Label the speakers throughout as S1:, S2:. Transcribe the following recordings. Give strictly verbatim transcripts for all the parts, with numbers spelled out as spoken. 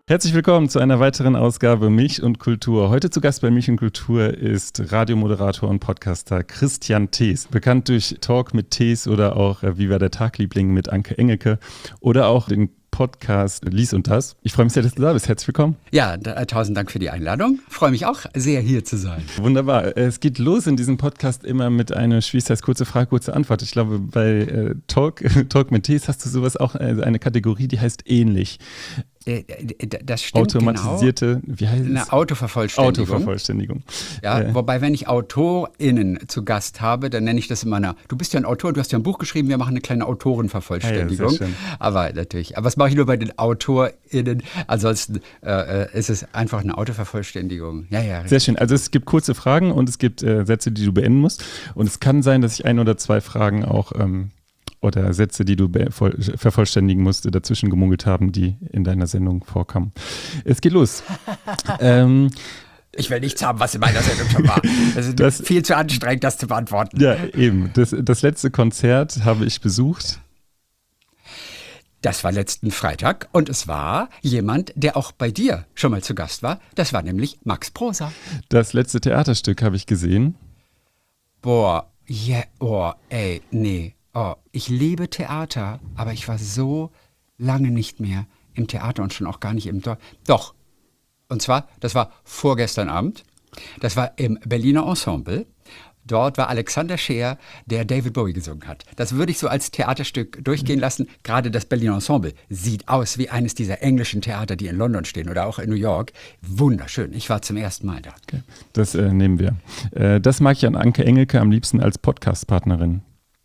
S1: Herzlich willkommen zu einer weiteren Ausgabe Milch und Kultur. Heute zu Gast bei Milch und Kultur ist Radiomoderator und Podcaster Christian Thees. Bekannt durch Talk mit Thees oder auch äh, Wie war der Tagliebling mit Anke Engelke oder auch den Podcast Lies und Das. Ich freue mich sehr, dass du da bist. Herzlich willkommen.
S2: Ja, da, tausend Dank für die Einladung. Ich freue mich auch sehr, hier zu sein.
S1: Wunderbar. Es geht los in diesem Podcast immer mit einer, wie heißt, kurze Frage, kurze Antwort. Ich glaube, bei äh, Talk, Talk mit Thees hast du sowas auch, äh, eine Kategorie, die heißt ähnlich.
S2: Das stimmt,
S1: automatisierte,
S2: genau.
S1: Wie heißt es?
S2: Eine Autovervollständigung.
S1: Autovervollständigung.
S2: Ja,
S1: äh.
S2: wobei, wenn ich AutorInnen zu Gast habe, dann nenne ich das immer, eine, du bist ja ein Autor, du hast ja ein Buch geschrieben, wir machen eine kleine Autorenvervollständigung. Ah ja, sehr schön. Aber natürlich, aber das mache ich nur bei den AutorInnen, ansonsten äh, ist es einfach eine Autovervollständigung. Ja, ja.
S1: Sehr schön, also es gibt kurze Fragen und es gibt äh, Sätze, die du beenden musst und es kann sein, dass ich ein oder zwei Fragen auch ähm, oder Sätze, die du vervollständigen musst, dazwischen gemungelt haben, die in deiner Sendung vorkamen. Es geht los. ähm,
S2: ich will nichts haben, was in meiner Sendung schon war. Das ist das, viel zu anstrengend, das zu beantworten.
S1: Ja, eben. Das, das letzte Konzert habe ich besucht.
S2: Das war letzten Freitag und es war jemand, der auch bei dir schon mal zu Gast war. Das war nämlich Max Prosa.
S1: Das letzte Theaterstück habe ich gesehen.
S2: Boah, yeah, oh, ey, nee. Oh, ich liebe Theater, aber ich war so lange nicht mehr im Theater und schon auch gar nicht im Dorf. Doch, und zwar, das war vorgestern Abend, das war im Berliner Ensemble. Dort war Alexander Scheer, der David Bowie gesungen hat. Das würde ich so als Theaterstück durchgehen lassen. Gerade das Berliner Ensemble sieht aus wie eines dieser englischen Theater, die in London stehen oder auch in New York. Wunderschön. Ich war zum ersten Mal da.
S1: Okay. Das äh, nehmen wir. Äh, das mag ich an Anke Engelke am liebsten als Podcast-Partnerin.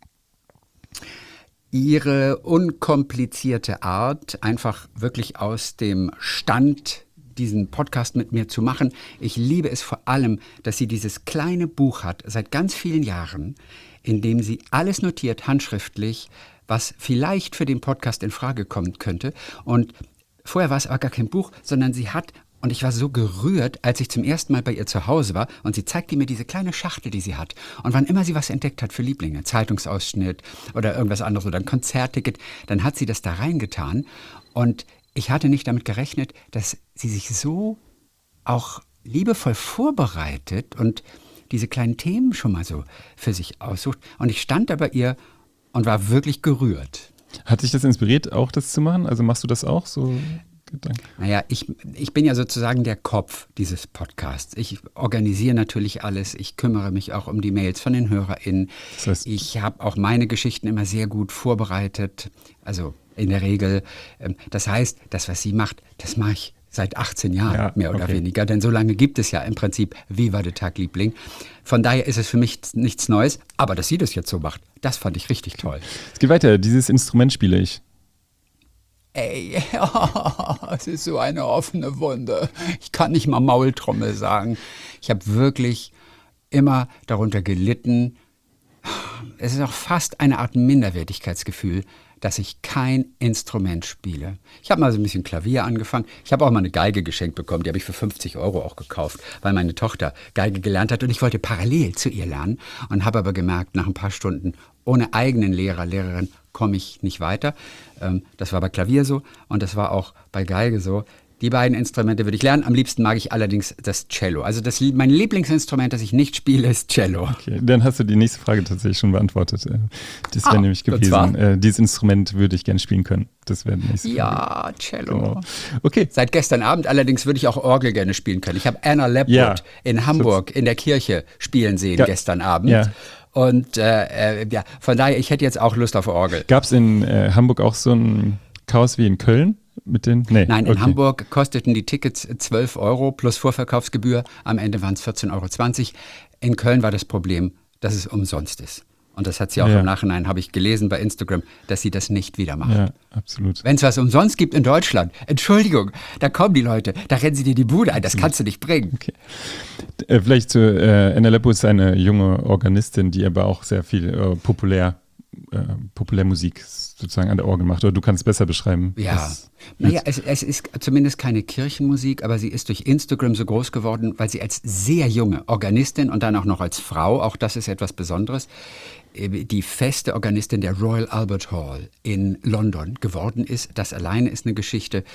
S2: Ihre unkomplizierte Art, einfach wirklich aus dem Stand diesen Podcast mit mir zu machen. Ich liebe es vor allem, dass sie dieses kleine Buch hat, seit ganz vielen Jahren, in dem sie alles notiert, handschriftlich, was vielleicht für den Podcast in Frage kommen könnte. Und vorher war es aber gar kein Buch, sondern sie hat, und ich war so gerührt, als ich zum ersten Mal bei ihr zu Hause war und sie zeigte mir diese kleine Schachtel, die sie hat. Und wann immer sie was entdeckt hat für Lieblinge, Zeitungsausschnitt oder irgendwas anderes oder ein Konzertticket, dann hat sie das da reingetan. Und ich hatte nicht damit gerechnet, dass sie sich so auch liebevoll vorbereitet und diese kleinen Themen schon mal so für sich aussucht. Und ich stand da bei ihr und war wirklich gerührt.
S1: Hat dich das inspiriert, auch das zu machen? Also machst du das auch so? Gedanken.
S2: Naja, ich, ich bin ja sozusagen der Kopf dieses Podcasts. Ich organisiere natürlich alles. Ich kümmere mich auch um die Mails von den HörerInnen. Das heißt, ich habe auch meine Geschichten immer sehr gut vorbereitet. Also in der Regel. Das heißt, das, was sie macht, das mache ich seit achtzehn Jahren, ja, mehr oder okay. weniger. Denn so lange gibt es ja im Prinzip Wie war der Tagliebling. Von daher ist es für mich nichts Neues. Aber dass sie das jetzt so macht, das fand ich richtig toll.
S1: Es geht weiter. Dieses Instrument spiele ich.
S2: Ey, oh, es ist so eine offene Wunde. Ich kann nicht mal Maultrommel sagen. Ich habe wirklich immer darunter gelitten. Es ist auch fast eine Art Minderwertigkeitsgefühl, dass ich kein Instrument spiele. Ich habe mal so ein bisschen Klavier angefangen. Ich habe auch mal eine Geige geschenkt bekommen. Die habe ich für fünfzig Euro auch gekauft, weil meine Tochter Geige gelernt hat. Und ich wollte parallel zu ihr lernen und habe aber gemerkt, nach ein paar Stunden ohne eigenen Lehrer, Lehrerin komme ich nicht weiter. Das war bei Klavier so und das war auch bei Geige so. Die beiden Instrumente würde ich lernen. Am liebsten mag ich allerdings das Cello. Also das, mein Lieblingsinstrument, das ich nicht spiele, ist Cello. Okay,
S1: dann hast du die nächste Frage tatsächlich schon beantwortet. Das wäre ah, nämlich gewesen, äh, dieses Instrument würde ich gerne spielen können. Das wäre die nächste Frage.
S2: Ja, Cello. Genau.
S1: Okay.
S2: Seit gestern Abend allerdings würde ich auch Orgel gerne spielen können. Ich habe Anna Lepwood ja. in Hamburg in der Kirche spielen sehen ja. gestern Abend. Ja. Und äh, ja, von daher, ich hätte jetzt auch Lust auf Orgel.
S1: Gab es in äh, Hamburg auch so ein Chaos wie in Köln? Mit den? Nee.
S2: Nein, in
S1: okay.
S2: Hamburg kosteten die Tickets zwölf Euro plus Vorverkaufsgebühr. Am Ende waren es vierzehn Euro zwanzig. In Köln war das Problem, dass es umsonst ist. Und das hat sie auch ja. im Nachhinein, habe ich gelesen bei Instagram, dass sie das nicht wieder macht.
S1: Ja, absolut.
S2: Wenn es was umsonst gibt in Deutschland, Entschuldigung, da kommen die Leute, da rennen sie dir die Bude ein, das kannst du nicht bringen.
S1: Okay. Äh, vielleicht zu, äh, Anna Lepwood ist eine junge Organistin, die aber auch sehr viel äh, populär Äh, Populärmusik sozusagen an der Orgel macht. Oder du kannst es besser beschreiben.
S2: Ja, naja, es, es ist zumindest keine Kirchenmusik, aber sie ist durch Instagram so groß geworden, weil sie als sehr junge Organistin und dann auch noch als Frau, auch das ist etwas Besonderes, die feste Organistin der Royal Albert Hall in London geworden ist. Das alleine ist eine Geschichte.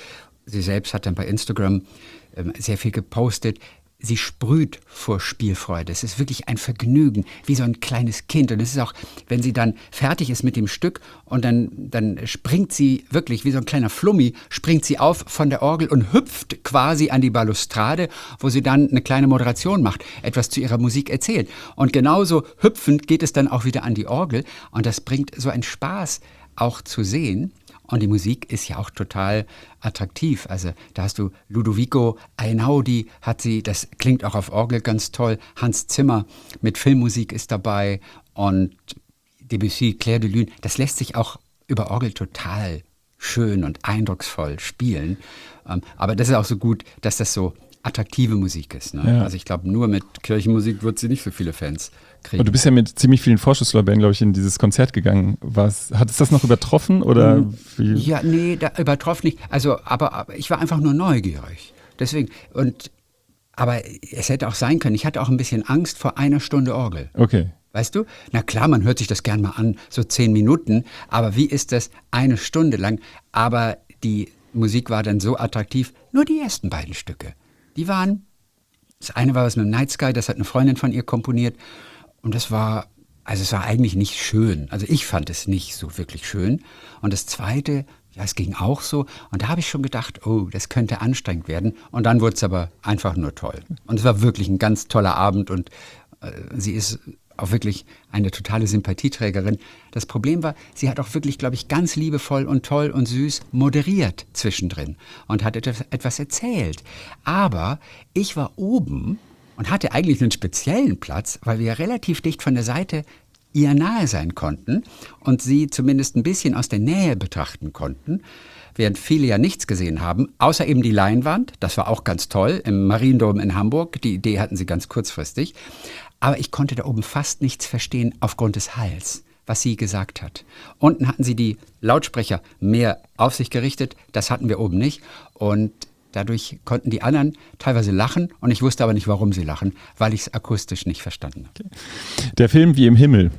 S2: sie selbst hat dann bei Instagram ähm, sehr viel gepostet. Sie sprüht vor Spielfreude. Es ist wirklich ein Vergnügen, wie so ein kleines Kind. Und es ist auch, wenn sie dann fertig ist mit dem Stück und dann, dann springt sie wirklich, wie so ein kleiner Flummi, springt sie auf von der Orgel und hüpft quasi an die Balustrade, wo sie dann eine kleine Moderation macht, etwas zu ihrer Musik erzählt. Und genauso hüpfend geht es dann auch wieder an die Orgel. Und das bringt so einen Spaß auch zu sehen. Und die Musik ist ja auch total attraktiv. Also da hast du Ludovico Einaudi, hat sie, das klingt auch auf Orgel ganz toll. Hans Zimmer mit Filmmusik ist dabei und Debussy, Clair de Lune. Das lässt sich auch über Orgel total schön und eindrucksvoll spielen. Aber das ist auch so gut, dass das so attraktive Musik ist. Ne? Ja. Also ich glaube, nur mit Kirchenmusik wird sie nicht so viele Fans kriegen.
S1: Und du bist ja mit ziemlich vielen Vorschusslorbeeren, glaube ich, in dieses Konzert gegangen. Was, hat es das noch übertroffen? Oder wie?
S2: Ja, nee, da übertroffen nicht. Also, aber, aber ich war einfach nur neugierig. Deswegen, und, aber es hätte auch sein können, ich hatte auch ein bisschen Angst vor einer Stunde Orgel.
S1: Okay.
S2: Weißt du? Na klar, man hört sich das gern mal an, so zehn Minuten, aber wie ist das eine Stunde lang? Aber die Musik war dann so attraktiv, nur die ersten beiden Stücke. Die waren, das eine war was mit dem Night Sky, das hat eine Freundin von ihr komponiert und das war, also es war eigentlich nicht schön. Also ich fand es nicht so wirklich schön. Und das zweite, ja, es ging auch so und da habe ich schon gedacht, oh, das könnte anstrengend werden und dann wurde es aber einfach nur toll. Und es war wirklich ein ganz toller Abend und äh, sie ist auch wirklich eine totale Sympathieträgerin. Das Problem war, sie hat auch wirklich, glaube ich, ganz liebevoll und toll und süß moderiert zwischendrin und hat etwas, etwas erzählt. Aber ich war oben und hatte eigentlich einen speziellen Platz, weil wir relativ dicht von der Seite ihr nahe sein konnten und sie zumindest ein bisschen aus der Nähe betrachten konnten, während viele ja nichts gesehen haben, außer eben die Leinwand. Das war auch ganz toll im Mariendom in Hamburg. Die Idee hatten sie ganz kurzfristig. Aber ich konnte da oben fast nichts verstehen aufgrund des Halls, was sie gesagt hat. Unten hatten sie die Lautsprecher mehr auf sich gerichtet, das hatten wir oben nicht. Und dadurch konnten die anderen teilweise lachen und ich wusste aber nicht, warum sie lachen, weil ich es akustisch nicht verstanden habe.
S1: Okay. Der Film Wie im Himmel.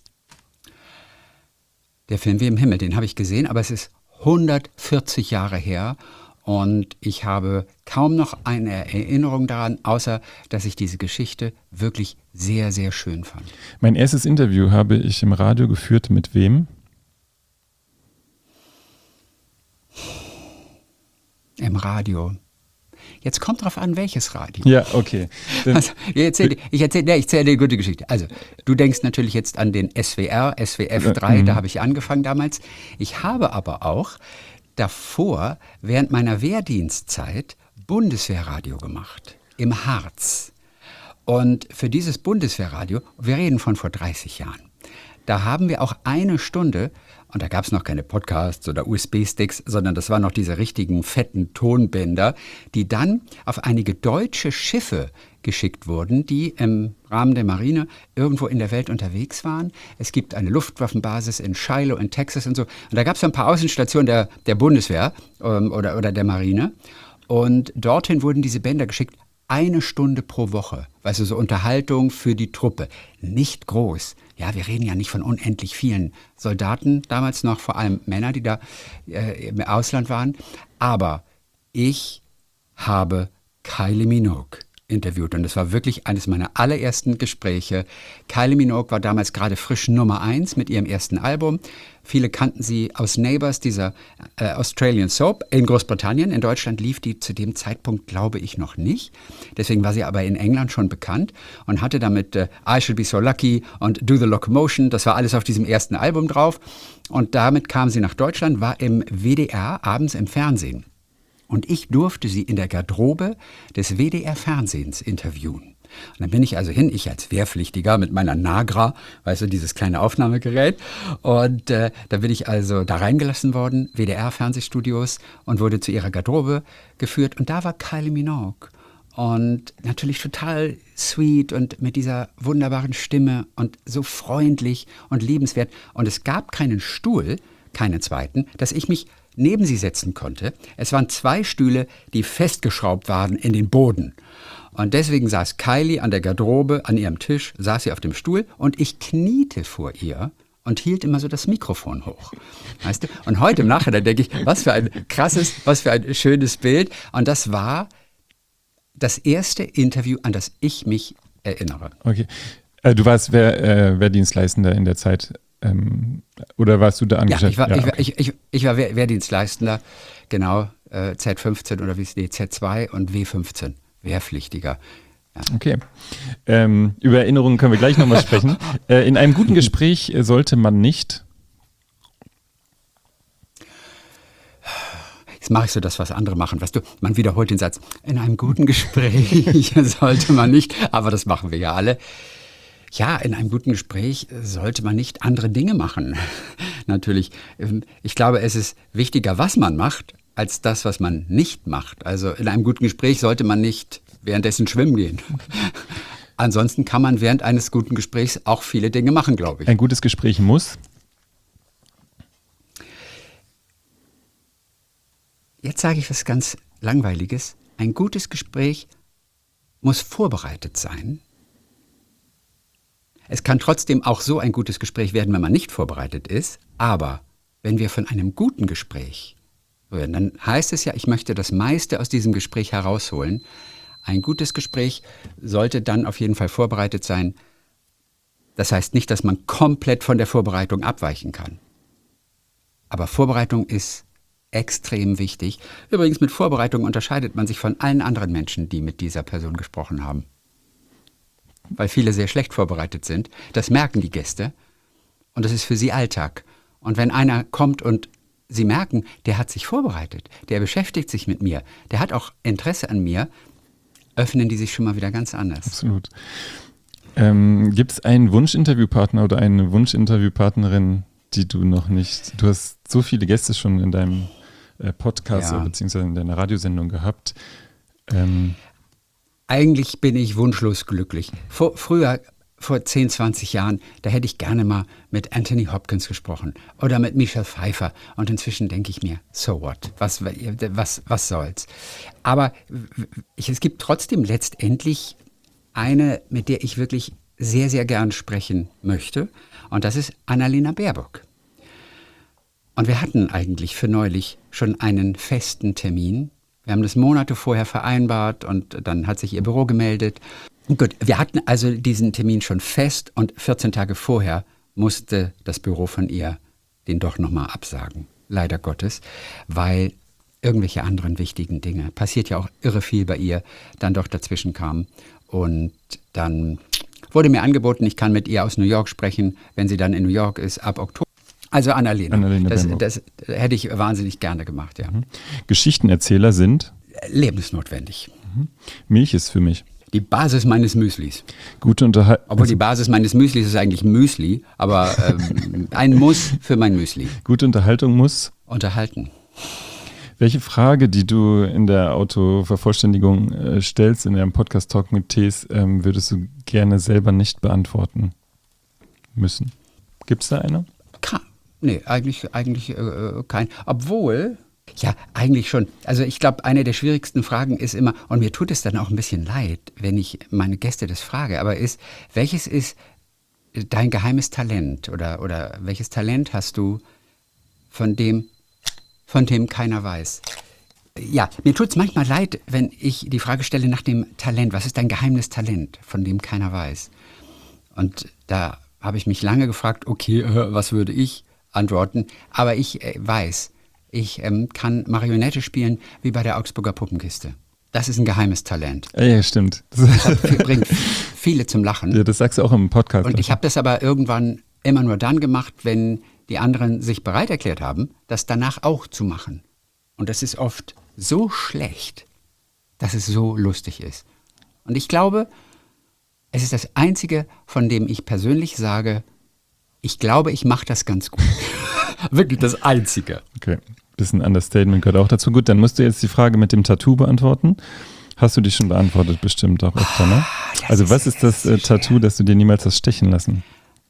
S2: Der Film Wie im Himmel, den habe ich gesehen, aber es ist hundertvierzig Jahre her. Und ich habe kaum noch eine Erinnerung daran, außer dass ich diese Geschichte wirklich sehr, sehr schön fand.
S1: Mein erstes Interview habe ich im Radio geführt. Mit wem?
S2: Im Radio. Jetzt kommt drauf an, welches Radio.
S1: Ja, okay.
S2: Also, ich erzähle ich erzähl, ja, ich erzähl dir eine gute Geschichte. Also, du denkst natürlich jetzt an den S W R, S W F drei, ja, da habe ich angefangen damals. Ich habe aber auch davor, während meiner Wehrdienstzeit, Bundeswehrradio gemacht, im Harz. Und für dieses Bundeswehrradio, wir reden von vor dreißig Jahren, da haben wir auch eine Stunde, und da gab es noch keine Podcasts oder U S B-Sticks, sondern das waren noch diese richtigen fetten Tonbänder, die dann auf einige deutsche Schiffe geschickt wurden, die im Rahmen der Marine irgendwo in der Welt unterwegs waren. Es gibt eine Luftwaffenbasis in Shiloh in Texas und so. Und da gab es ein paar Außenstationen der, der Bundeswehr ähm, oder, oder der Marine. Und dorthin wurden diese Bänder geschickt, eine Stunde pro Woche. Weißt du, so Unterhaltung für die Truppe. Nicht groß. Ja, wir reden ja nicht von unendlich vielen Soldaten, damals noch vor allem Männer, die da äh, im Ausland waren. Aber ich habe Kylie Minogue interviewt und das war wirklich eines meiner allerersten Gespräche. Kylie Minogue war damals gerade frisch Nummer eins mit ihrem ersten Album. Viele kannten sie aus Neighbours, dieser äh, Australian Soap in Großbritannien. In Deutschland lief die zu dem Zeitpunkt, glaube ich, noch nicht. Deswegen war sie aber in England schon bekannt und hatte damit äh, I Should Be So Lucky und Do the Locomotion. Das war alles auf diesem ersten Album drauf. Und damit kam sie nach Deutschland, war im W D R abends im Fernsehen. Und ich durfte sie in der Garderobe des W D R-Fernsehens interviewen. Und dann bin ich also hin, ich als Wehrpflichtiger mit meiner Nagra, weißt du, dieses kleine Aufnahmegerät. Und äh, da bin ich also da reingelassen worden, W D R-Fernsehstudios, und wurde zu ihrer Garderobe geführt. Und da war Kylie Minogue. Und natürlich total sweet und mit dieser wunderbaren Stimme und so freundlich und liebenswert. Und es gab keinen Stuhl, keinen zweiten, dass ich mich neben sie setzen konnte. Es waren zwei Stühle, die festgeschraubt waren in den Boden. Und deswegen saß Kylie an der Garderobe, an ihrem Tisch, saß sie auf dem Stuhl und ich kniete vor ihr und hielt immer so das Mikrofon hoch. Weißt du? Und heute im Nachhinein denke ich, was für ein krasses, was für ein schönes Bild. Und das war das erste Interview, an das ich mich erinnere.
S1: Okay. Äh, du warst Wehr, äh, Wehrdienstleistender in der Zeit, ähm, oder warst du da angestellt?
S2: Ja, ich war,
S1: ja,
S2: ich,
S1: okay.
S2: war, ich, ich, ich war Wehr, Wehrdienstleistender, genau, äh, Z fünfzehn oder wie es nee, Z zwei und W fünfzehn, Wehrpflichtiger. Ja.
S1: Okay. Ähm, über Erinnerungen können wir gleich nochmal sprechen. Äh, in einem guten Gespräch sollte man nicht...
S2: Jetzt mache ich so das, was andere machen. Weißt du, man wiederholt den Satz, in einem guten Gespräch sollte man nicht, aber das machen wir ja alle. Ja, in einem guten Gespräch sollte man nicht andere Dinge machen. Natürlich, ich glaube, es ist wichtiger, was man macht, als das, was man nicht macht. Also in einem guten Gespräch sollte man nicht währenddessen schwimmen gehen. Ansonsten kann man während eines guten Gesprächs auch viele Dinge machen, glaube ich.
S1: Ein gutes Gespräch muss...
S2: Jetzt sage ich was ganz Langweiliges. Ein gutes Gespräch muss vorbereitet sein. Es kann trotzdem auch so ein gutes Gespräch werden, wenn man nicht vorbereitet ist. Aber wenn wir von einem guten Gespräch reden, dann heißt es ja, ich möchte das meiste aus diesem Gespräch herausholen. Ein gutes Gespräch sollte dann auf jeden Fall vorbereitet sein. Das heißt nicht, dass man komplett von der Vorbereitung abweichen kann. Aber Vorbereitung ist extrem wichtig. Übrigens, mit Vorbereitung unterscheidet man sich von allen anderen Menschen, die mit dieser Person gesprochen haben. Weil viele sehr schlecht vorbereitet sind. Das merken die Gäste. Und das ist für sie Alltag. Und wenn einer kommt und sie merken, der hat sich vorbereitet, der beschäftigt sich mit mir, der hat auch Interesse an mir, öffnen die sich schon mal wieder ganz anders.
S1: Absolut. Ähm, gibt es einen Wunschinterviewpartner oder eine Wunschinterviewpartnerin, die du noch nicht... Du hast so viele Gäste schon in deinem Podcast
S2: Ja.
S1: beziehungsweise in deiner Radiosendung gehabt. Ähm
S2: Eigentlich bin ich wunschlos glücklich. Vor, früher, vor zehn, zwanzig Jahren, da hätte ich gerne mal mit Anthony Hopkins gesprochen oder mit Michelle Pfeiffer. Und inzwischen denke ich mir, so what? Was, was, was soll's? Aber ich, es gibt trotzdem letztendlich eine, mit der ich wirklich sehr, sehr gern sprechen möchte. Und das ist Annalena Baerbock. Und wir hatten eigentlich für neulich schon einen festen Termin. Wir haben das Monate vorher vereinbart und dann hat sich ihr Büro gemeldet. Und gut, wir hatten also diesen Termin schon fest und vierzehn Tage vorher musste das Büro von ihr den doch nochmal absagen. Leider Gottes, weil irgendwelche anderen wichtigen Dinge, passiert ja auch irre viel bei ihr, dann doch dazwischen kamen. Und dann wurde mir angeboten, ich kann mit ihr aus New York sprechen, wenn sie dann in New York ist, ab Oktober. Also Annalena,
S1: Annalena
S2: das,
S1: Baerbock.
S2: das hätte ich wahnsinnig gerne gemacht, ja.
S1: Mhm. Geschichtenerzähler sind?
S2: Lebensnotwendig.
S1: Mhm. Milch ist für mich.
S2: Die Basis meines Müslis.
S1: Gute Unterhaltung.
S2: Obwohl die Basis meines Müslis ist eigentlich Müsli, aber ähm, ein Muss für mein Müsli.
S1: Gute Unterhaltung muss?
S2: Unterhalten.
S1: Welche Frage, die du in der Autovervollständigung äh, stellst, in deinem Podcast Talk mit Tees, ähm, würdest du gerne selber nicht beantworten müssen? Gibt es da eine?
S2: Ka- Nee, eigentlich, eigentlich äh, kein. Obwohl, ja, eigentlich schon. Also ich glaube, eine der schwierigsten Fragen ist immer, und mir tut es dann auch ein bisschen leid, wenn ich meine Gäste das frage, aber ist, welches ist dein geheimes Talent oder, oder welches Talent hast du, von dem, von dem keiner weiß? Ja, mir tut es manchmal leid, wenn ich die Frage stelle nach dem Talent. Was ist dein geheimes Talent, von dem keiner weiß? Und da habe ich mich lange gefragt, okay, äh, was würde ich antworten? Aber ich äh, weiß, ich ähm, kann Marionette spielen wie bei der Augsburger Puppenkiste. Das ist ein geheimes Talent.
S1: Ja, stimmt.
S2: Das bringt viele zum Lachen.
S1: Ja, das sagst du auch im Podcast.
S2: Und ich habe das aber irgendwann immer nur dann gemacht, wenn die anderen sich bereit erklärt haben, das danach auch zu machen. Und das ist oft so schlecht, dass es so lustig ist. Und ich glaube, es ist das Einzige, von dem ich persönlich sage, ich glaube, ich mache das ganz gut. Wirklich das Einzige.
S1: Okay, bisschen Understatement gehört auch dazu. Gut, dann musst du jetzt die Frage mit dem Tattoo beantworten. Hast du die schon beantwortet, bestimmt auch öfter, ne? Also was ist das äh, Tattoo, das du dir niemals hast stechen lassen?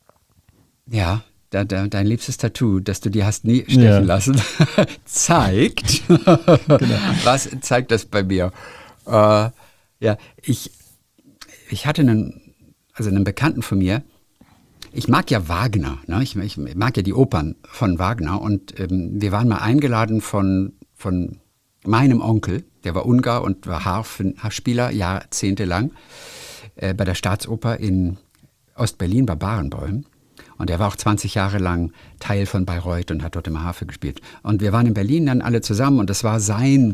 S2: Ja, da, da, dein liebstes Tattoo, das du dir hast nie stechen
S1: Ja.
S2: lassen, zeigt,
S1: Genau.
S2: was zeigt das bei mir? Äh, ja, ich, ich hatte einen, also einen Bekannten von mir, ich mag ja Wagner, ne? ich, ich mag ja die Opern von Wagner und ähm, wir waren mal eingeladen von, von meinem Onkel, der war Ungar und war Harfenspieler jahrzehntelang äh, bei der Staatsoper in Ostberlin bei Barenboim. Und er war auch zwanzig Jahre lang Teil von Bayreuth und hat dort immer Harfe gespielt. Und wir waren in Berlin dann alle zusammen und das war sein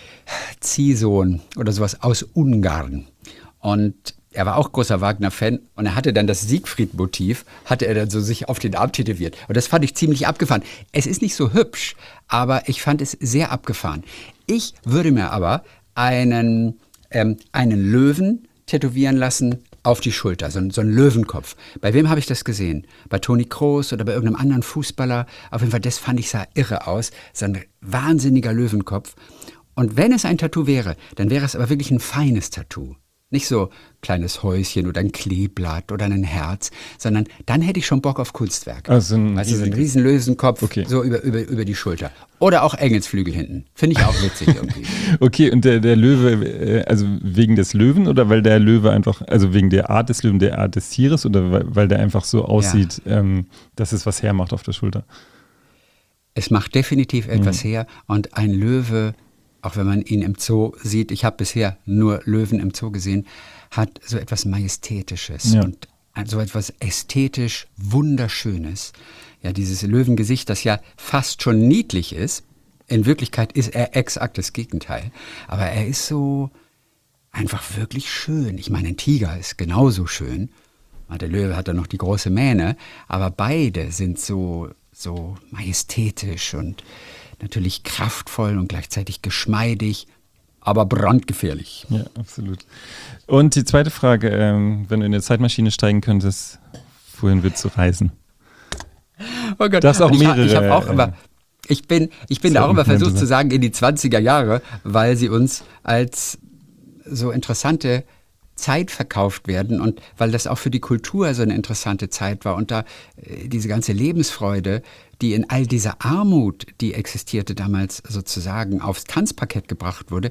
S2: Ziehsohn oder sowas aus Ungarn. Und er war auch großer Wagner-Fan und er hatte dann das Siegfried-Motiv, hatte er dann so sich auf den Arm tätowiert. Und das fand ich ziemlich abgefahren. Es ist nicht so hübsch, aber ich fand es sehr abgefahren. Ich würde mir aber einen, ähm, einen Löwen tätowieren lassen auf die Schulter, so ein, so ein Löwenkopf. Bei wem habe ich das gesehen? Bei Toni Kroos oder bei irgendeinem anderen Fußballer? Auf jeden Fall, das fand ich, sah irre aus. So ein wahnsinniger Löwenkopf. Und wenn es ein Tattoo wäre, dann wäre es aber wirklich ein feines Tattoo. Nicht so kleines Häuschen oder ein Kleeblatt oder ein Herz, sondern dann hätte ich schon Bock auf Kunstwerk.
S1: Also ein,
S2: also so ein riesen Löwenkopf,
S1: okay.
S2: so über, über, über die Schulter. Oder auch Engelsflügel hinten. Finde ich auch witzig irgendwie.
S1: Okay, und der, der Löwe, also wegen des Löwen oder weil der Löwe einfach, also wegen der Art des Löwen, der Art des Tieres oder weil, weil der einfach so aussieht, ja. ähm, dass es was hermacht auf der Schulter?
S2: Es macht definitiv etwas
S1: mhm.
S2: her und ein Löwe, auch wenn man ihn im Zoo sieht, ich habe bisher nur Löwen im Zoo gesehen, hat so etwas Majestätisches
S1: ja.
S2: und so etwas ästhetisch Wunderschönes. Ja, dieses Löwengesicht, das ja fast schon niedlich ist, in Wirklichkeit ist er exakt das Gegenteil, aber er ist so einfach wirklich schön. Ich meine, ein Tiger ist genauso schön, der Löwe hat dann noch die große Mähne, aber beide sind so, so majestätisch und natürlich kraftvoll und gleichzeitig geschmeidig, aber brandgefährlich.
S1: Ja, absolut. Und die zweite Frage, ähm, wenn du in eine Zeitmaschine steigen könntest, wohin würdest du reisen?
S2: Oh Gott,
S1: das auch mehrere.
S2: Ich, ich, auch immer, ich bin, ich bin da auch immer versucht zu sagen, in die zwanziger Jahre, weil sie uns als so interessante Zeit verkauft werden und weil das auch für die Kultur so eine interessante Zeit war und da äh, diese ganze Lebensfreude, die in all dieser Armut, die existierte damals sozusagen, aufs Tanzparkett gebracht wurde.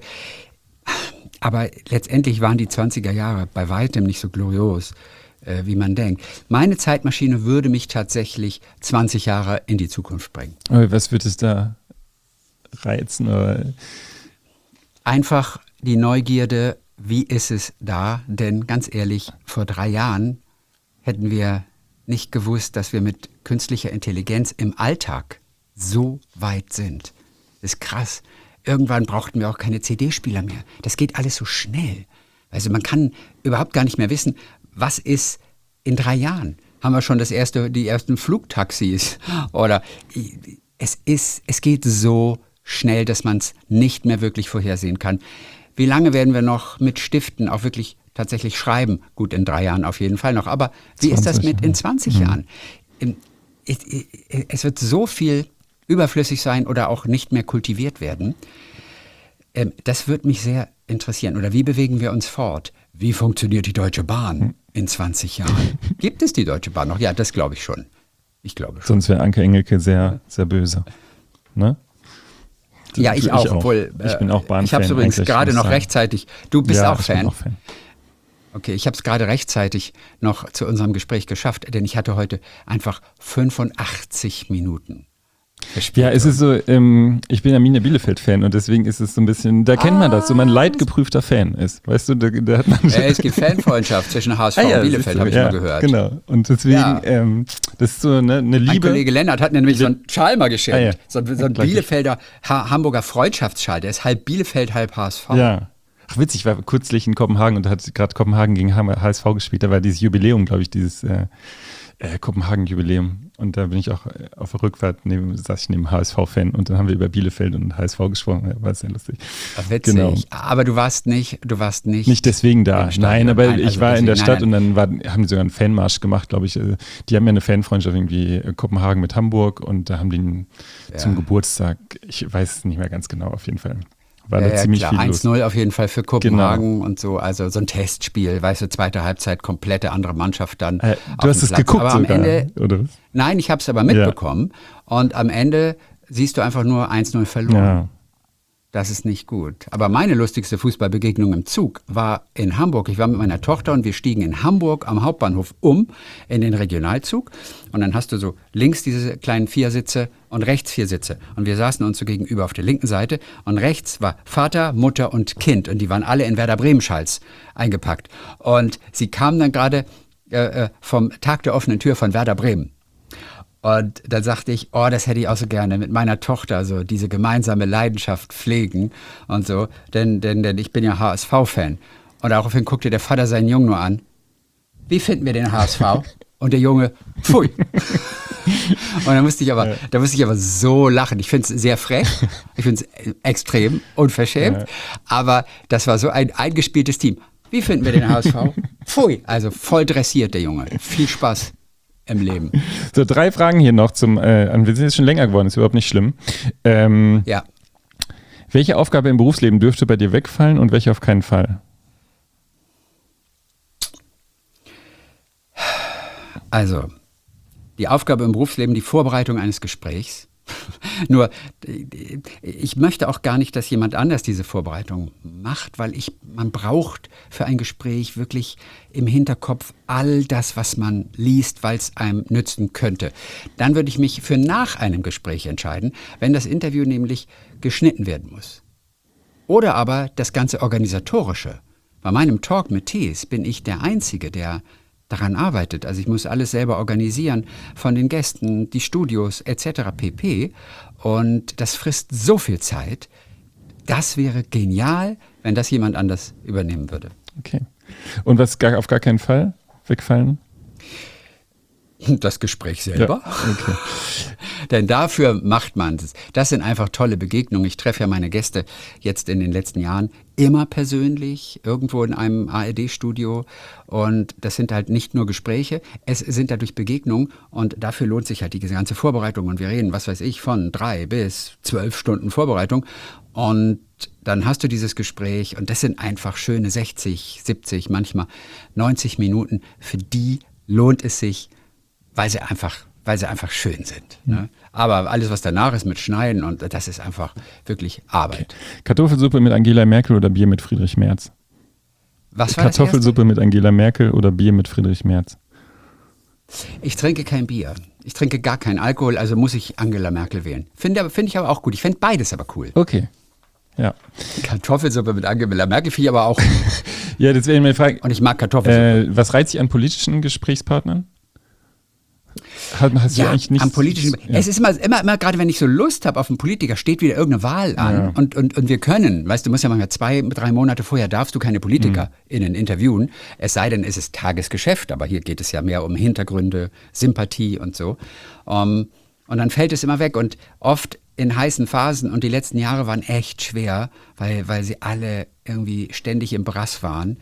S2: Aber letztendlich waren die zwanziger Jahre bei weitem nicht so glorios, äh, wie man denkt. Meine Zeitmaschine würde mich tatsächlich zwanzig Jahre in die Zukunft bringen.
S1: Aber was würde es da reizen? Oder?
S2: Einfach die Neugierde. Wie ist es da? Denn ganz ehrlich, vor drei Jahren hätten wir nicht gewusst, dass wir mit künstlicher Intelligenz im Alltag so weit sind. Das ist krass. Irgendwann brauchten wir auch keine C D-Spieler mehr. Das geht alles so schnell. Also man kann überhaupt gar nicht mehr wissen, was ist in drei Jahren. Haben wir schon das erste, die ersten Flugtaxis? Oder es ist, es geht so schnell, dass man es nicht mehr wirklich vorhersehen kann. Wie lange werden wir noch mit Stiften auch wirklich tatsächlich schreiben? Gut, in drei Jahren auf jeden Fall noch. Aber wie ist das mit in zwanzig
S1: mhm.
S2: Jahren? Es wird so viel überflüssig sein oder auch nicht mehr kultiviert werden. Das würde mich sehr interessieren. Oder wie bewegen wir uns fort? Wie funktioniert die Deutsche Bahn in zwanzig Jahren? Gibt es die Deutsche Bahn noch? Ja, das glaube ich schon. Ich glaube schon.
S1: Sonst wäre Anke Engelke sehr, sehr böse. Ne?
S2: Ja, ich, ich auch, obwohl
S1: ich bin auch Bahnfan.
S2: Ich habe es übrigens gerade noch
S1: sagen.
S2: rechtzeitig, du bist
S1: ja,
S2: auch, Fan.
S1: Ich bin auch Fan.
S2: Okay, ich habe es gerade rechtzeitig noch zu unserem Gespräch geschafft, denn ich hatte heute einfach fünfundachtzig Minuten.
S1: Ja, es ist so, ähm, ich bin ja Arminia Bielefeld-Fan und deswegen ist es so ein bisschen, da kennt ah, man das, so man leidgeprüfter Fan ist, weißt du, da, da hat man...
S2: Ja, es gibt Fanfreundschaft zwischen H S V ah, ja, und Bielefeld, habe ich ja, mal gehört.
S1: Genau, und deswegen, ja. ähm, das ist so eine, eine Liebe...
S2: Mein Kollege Lennart hat nämlich so einen Schal mal geschenkt, ah, ja. so, so einen
S1: Gleich.
S2: Bielefelder ha- Hamburger Freundschaftsschal, der ist halb Bielefeld, halb H S V.
S1: Ja. Ach witzig, ich war kürzlich in Kopenhagen und da hat gerade Kopenhagen gegen H S V gespielt, da war dieses Jubiläum, glaube ich, dieses... Äh, Äh, Kopenhagen-Jubiläum. Und da bin ich auch äh, auf der Rückfahrt, neben, saß ich neben H S V-Fan und dann haben wir über Bielefeld und H S V gesprochen. Ja, war sehr lustig.
S2: Ach, witzig. Genau. Aber du warst nicht, du warst nicht.
S1: Nicht deswegen da. Nein, aber nein, also ich war in der Stadt
S2: nein, nein.
S1: und dann war, haben die sogar einen Fanmarsch gemacht, glaube ich. Die haben ja eine Fanfreundschaft irgendwie Kopenhagen mit Hamburg und da haben die einen, ja. zum Geburtstag, ich weiß es nicht mehr ganz genau, auf jeden Fall. War
S2: ja,
S1: da
S2: ja,
S1: ziemlich
S2: klar.
S1: viel los.
S2: eins null auf jeden Fall für Kopenhagen
S1: genau.
S2: und so, also so ein Testspiel, weißt du, zweite Halbzeit, komplette andere Mannschaft dann.
S1: Äh, du hast es
S2: Platz.
S1: geguckt
S2: aber am
S1: sogar,
S2: Ende,
S1: oder was?
S2: Nein, ich habe es aber mitbekommen ja. und am Ende siehst du einfach nur eins null verloren.
S1: Ja.
S2: Das ist nicht gut. Aber meine lustigste Fußballbegegnung im Zug war in Hamburg. Ich war mit meiner Tochter und wir stiegen in Hamburg am Hauptbahnhof um in den Regionalzug. Und dann hast du so links diese kleinen vier Sitze und rechts vier Sitze. Und wir saßen uns so gegenüber auf der linken Seite. Und rechts war Vater, Mutter und Kind. Und die waren alle in Werder Bremen-Schals eingepackt. Und sie kamen dann gerade äh, vom Tag der offenen Tür von Werder Bremen. Und dann sagte ich, oh, das hätte ich auch so gerne mit meiner Tochter, so diese gemeinsame Leidenschaft pflegen und so, denn, denn, denn ich bin ja H S V-Fan. Und daraufhin guckte der Vater seinen Jungen nur an. Wie finden wir den H S V? Und der Junge, pfui. Und dann musste ich aber, ja. da musste ich aber so lachen. Ich finde es sehr frech, ich finde es extrem unverschämt, ja. aber das war so ein eingespieltes Team. Wie finden wir den H S V? Pfui, also voll dressiert der Junge. Viel Spaß im Leben.
S1: So, drei Fragen hier noch zum, äh, wir sind jetzt schon länger geworden, ist überhaupt nicht schlimm. Ähm,
S2: ja.
S1: Welche Aufgabe im Berufsleben dürfte bei dir wegfallen und welche auf keinen Fall?
S2: Also, die Aufgabe im Berufsleben, die Vorbereitung eines Gesprächs. Nur, ich möchte auch gar nicht, dass jemand anders diese Vorbereitung macht, weil ich, man braucht für ein Gespräch wirklich im Hinterkopf all das, was man liest, weil es einem nützen könnte. Dann würde ich mich für nach einem Gespräch entscheiden, wenn das Interview nämlich geschnitten werden muss. Oder aber das ganze Organisatorische. Bei meinem Talk mit Tees bin ich der Einzige, der daran arbeitet. Also ich muss alles selber organisieren, von den Gästen, die Studios et cetera pp. Und das frisst so viel Zeit. Das wäre genial, wenn das jemand anders übernehmen würde.
S1: Okay. Und was gar, auf gar keinen Fall wegfallen?
S2: Das Gespräch selber.
S1: Ja, okay.
S2: Denn dafür macht man es. Das sind einfach tolle Begegnungen. Ich treffe ja meine Gäste jetzt in den letzten Jahren immer persönlich, irgendwo in einem A R D-Studio. Und das sind halt nicht nur Gespräche, es sind dadurch Begegnungen. Und dafür lohnt sich halt diese ganze Vorbereitung. Und wir reden, was weiß ich, von drei bis zwölf Stunden Vorbereitung. Und dann hast du dieses Gespräch und das sind einfach schöne sechzig, siebzig, manchmal neunzig Minuten. Für die lohnt es sich, weil sie einfach, weil sie einfach schön sind. Mhm. Ne? Aber alles, was danach ist mit Schneiden, und das ist einfach wirklich Arbeit.
S1: Okay. Kartoffelsuppe mit Angela Merkel oder Bier mit Friedrich Merz?
S2: Was war
S1: Kartoffelsuppe mit Angela Merkel oder Bier mit Friedrich Merz?
S2: Ich trinke kein Bier. Ich trinke gar keinen Alkohol, also muss ich Angela Merkel wählen. Finde, finde ich aber auch gut. Ich finde beides aber cool.
S1: Okay. Ja.
S2: Kartoffelsuppe mit Angela Merkel finde ich aber auch cool.
S1: Ja, das wäre meine Frage.
S2: Und ich mag Kartoffelsuppe.
S1: Äh, was reizt dich an politischen Gesprächspartnern? Hast, hast
S2: ja,
S1: du eigentlich nichts,
S2: am politischen. Ja. Es ist immer, immer, immer gerade wenn ich so Lust habe auf einen Politiker, steht wieder irgendeine Wahl an
S1: ja.
S2: und, und, und wir können, weißt du, du musst ja manchmal zwei, drei Monate vorher darfst du keine PolitikerInnen mhm. interviewen, es sei denn, es ist Tagesgeschäft, aber hier geht es ja mehr um Hintergründe, Sympathie und so. Um, und dann fällt es immer weg und oft in heißen Phasen und die letzten Jahre waren echt schwer, weil, weil sie alle irgendwie ständig im Brass waren.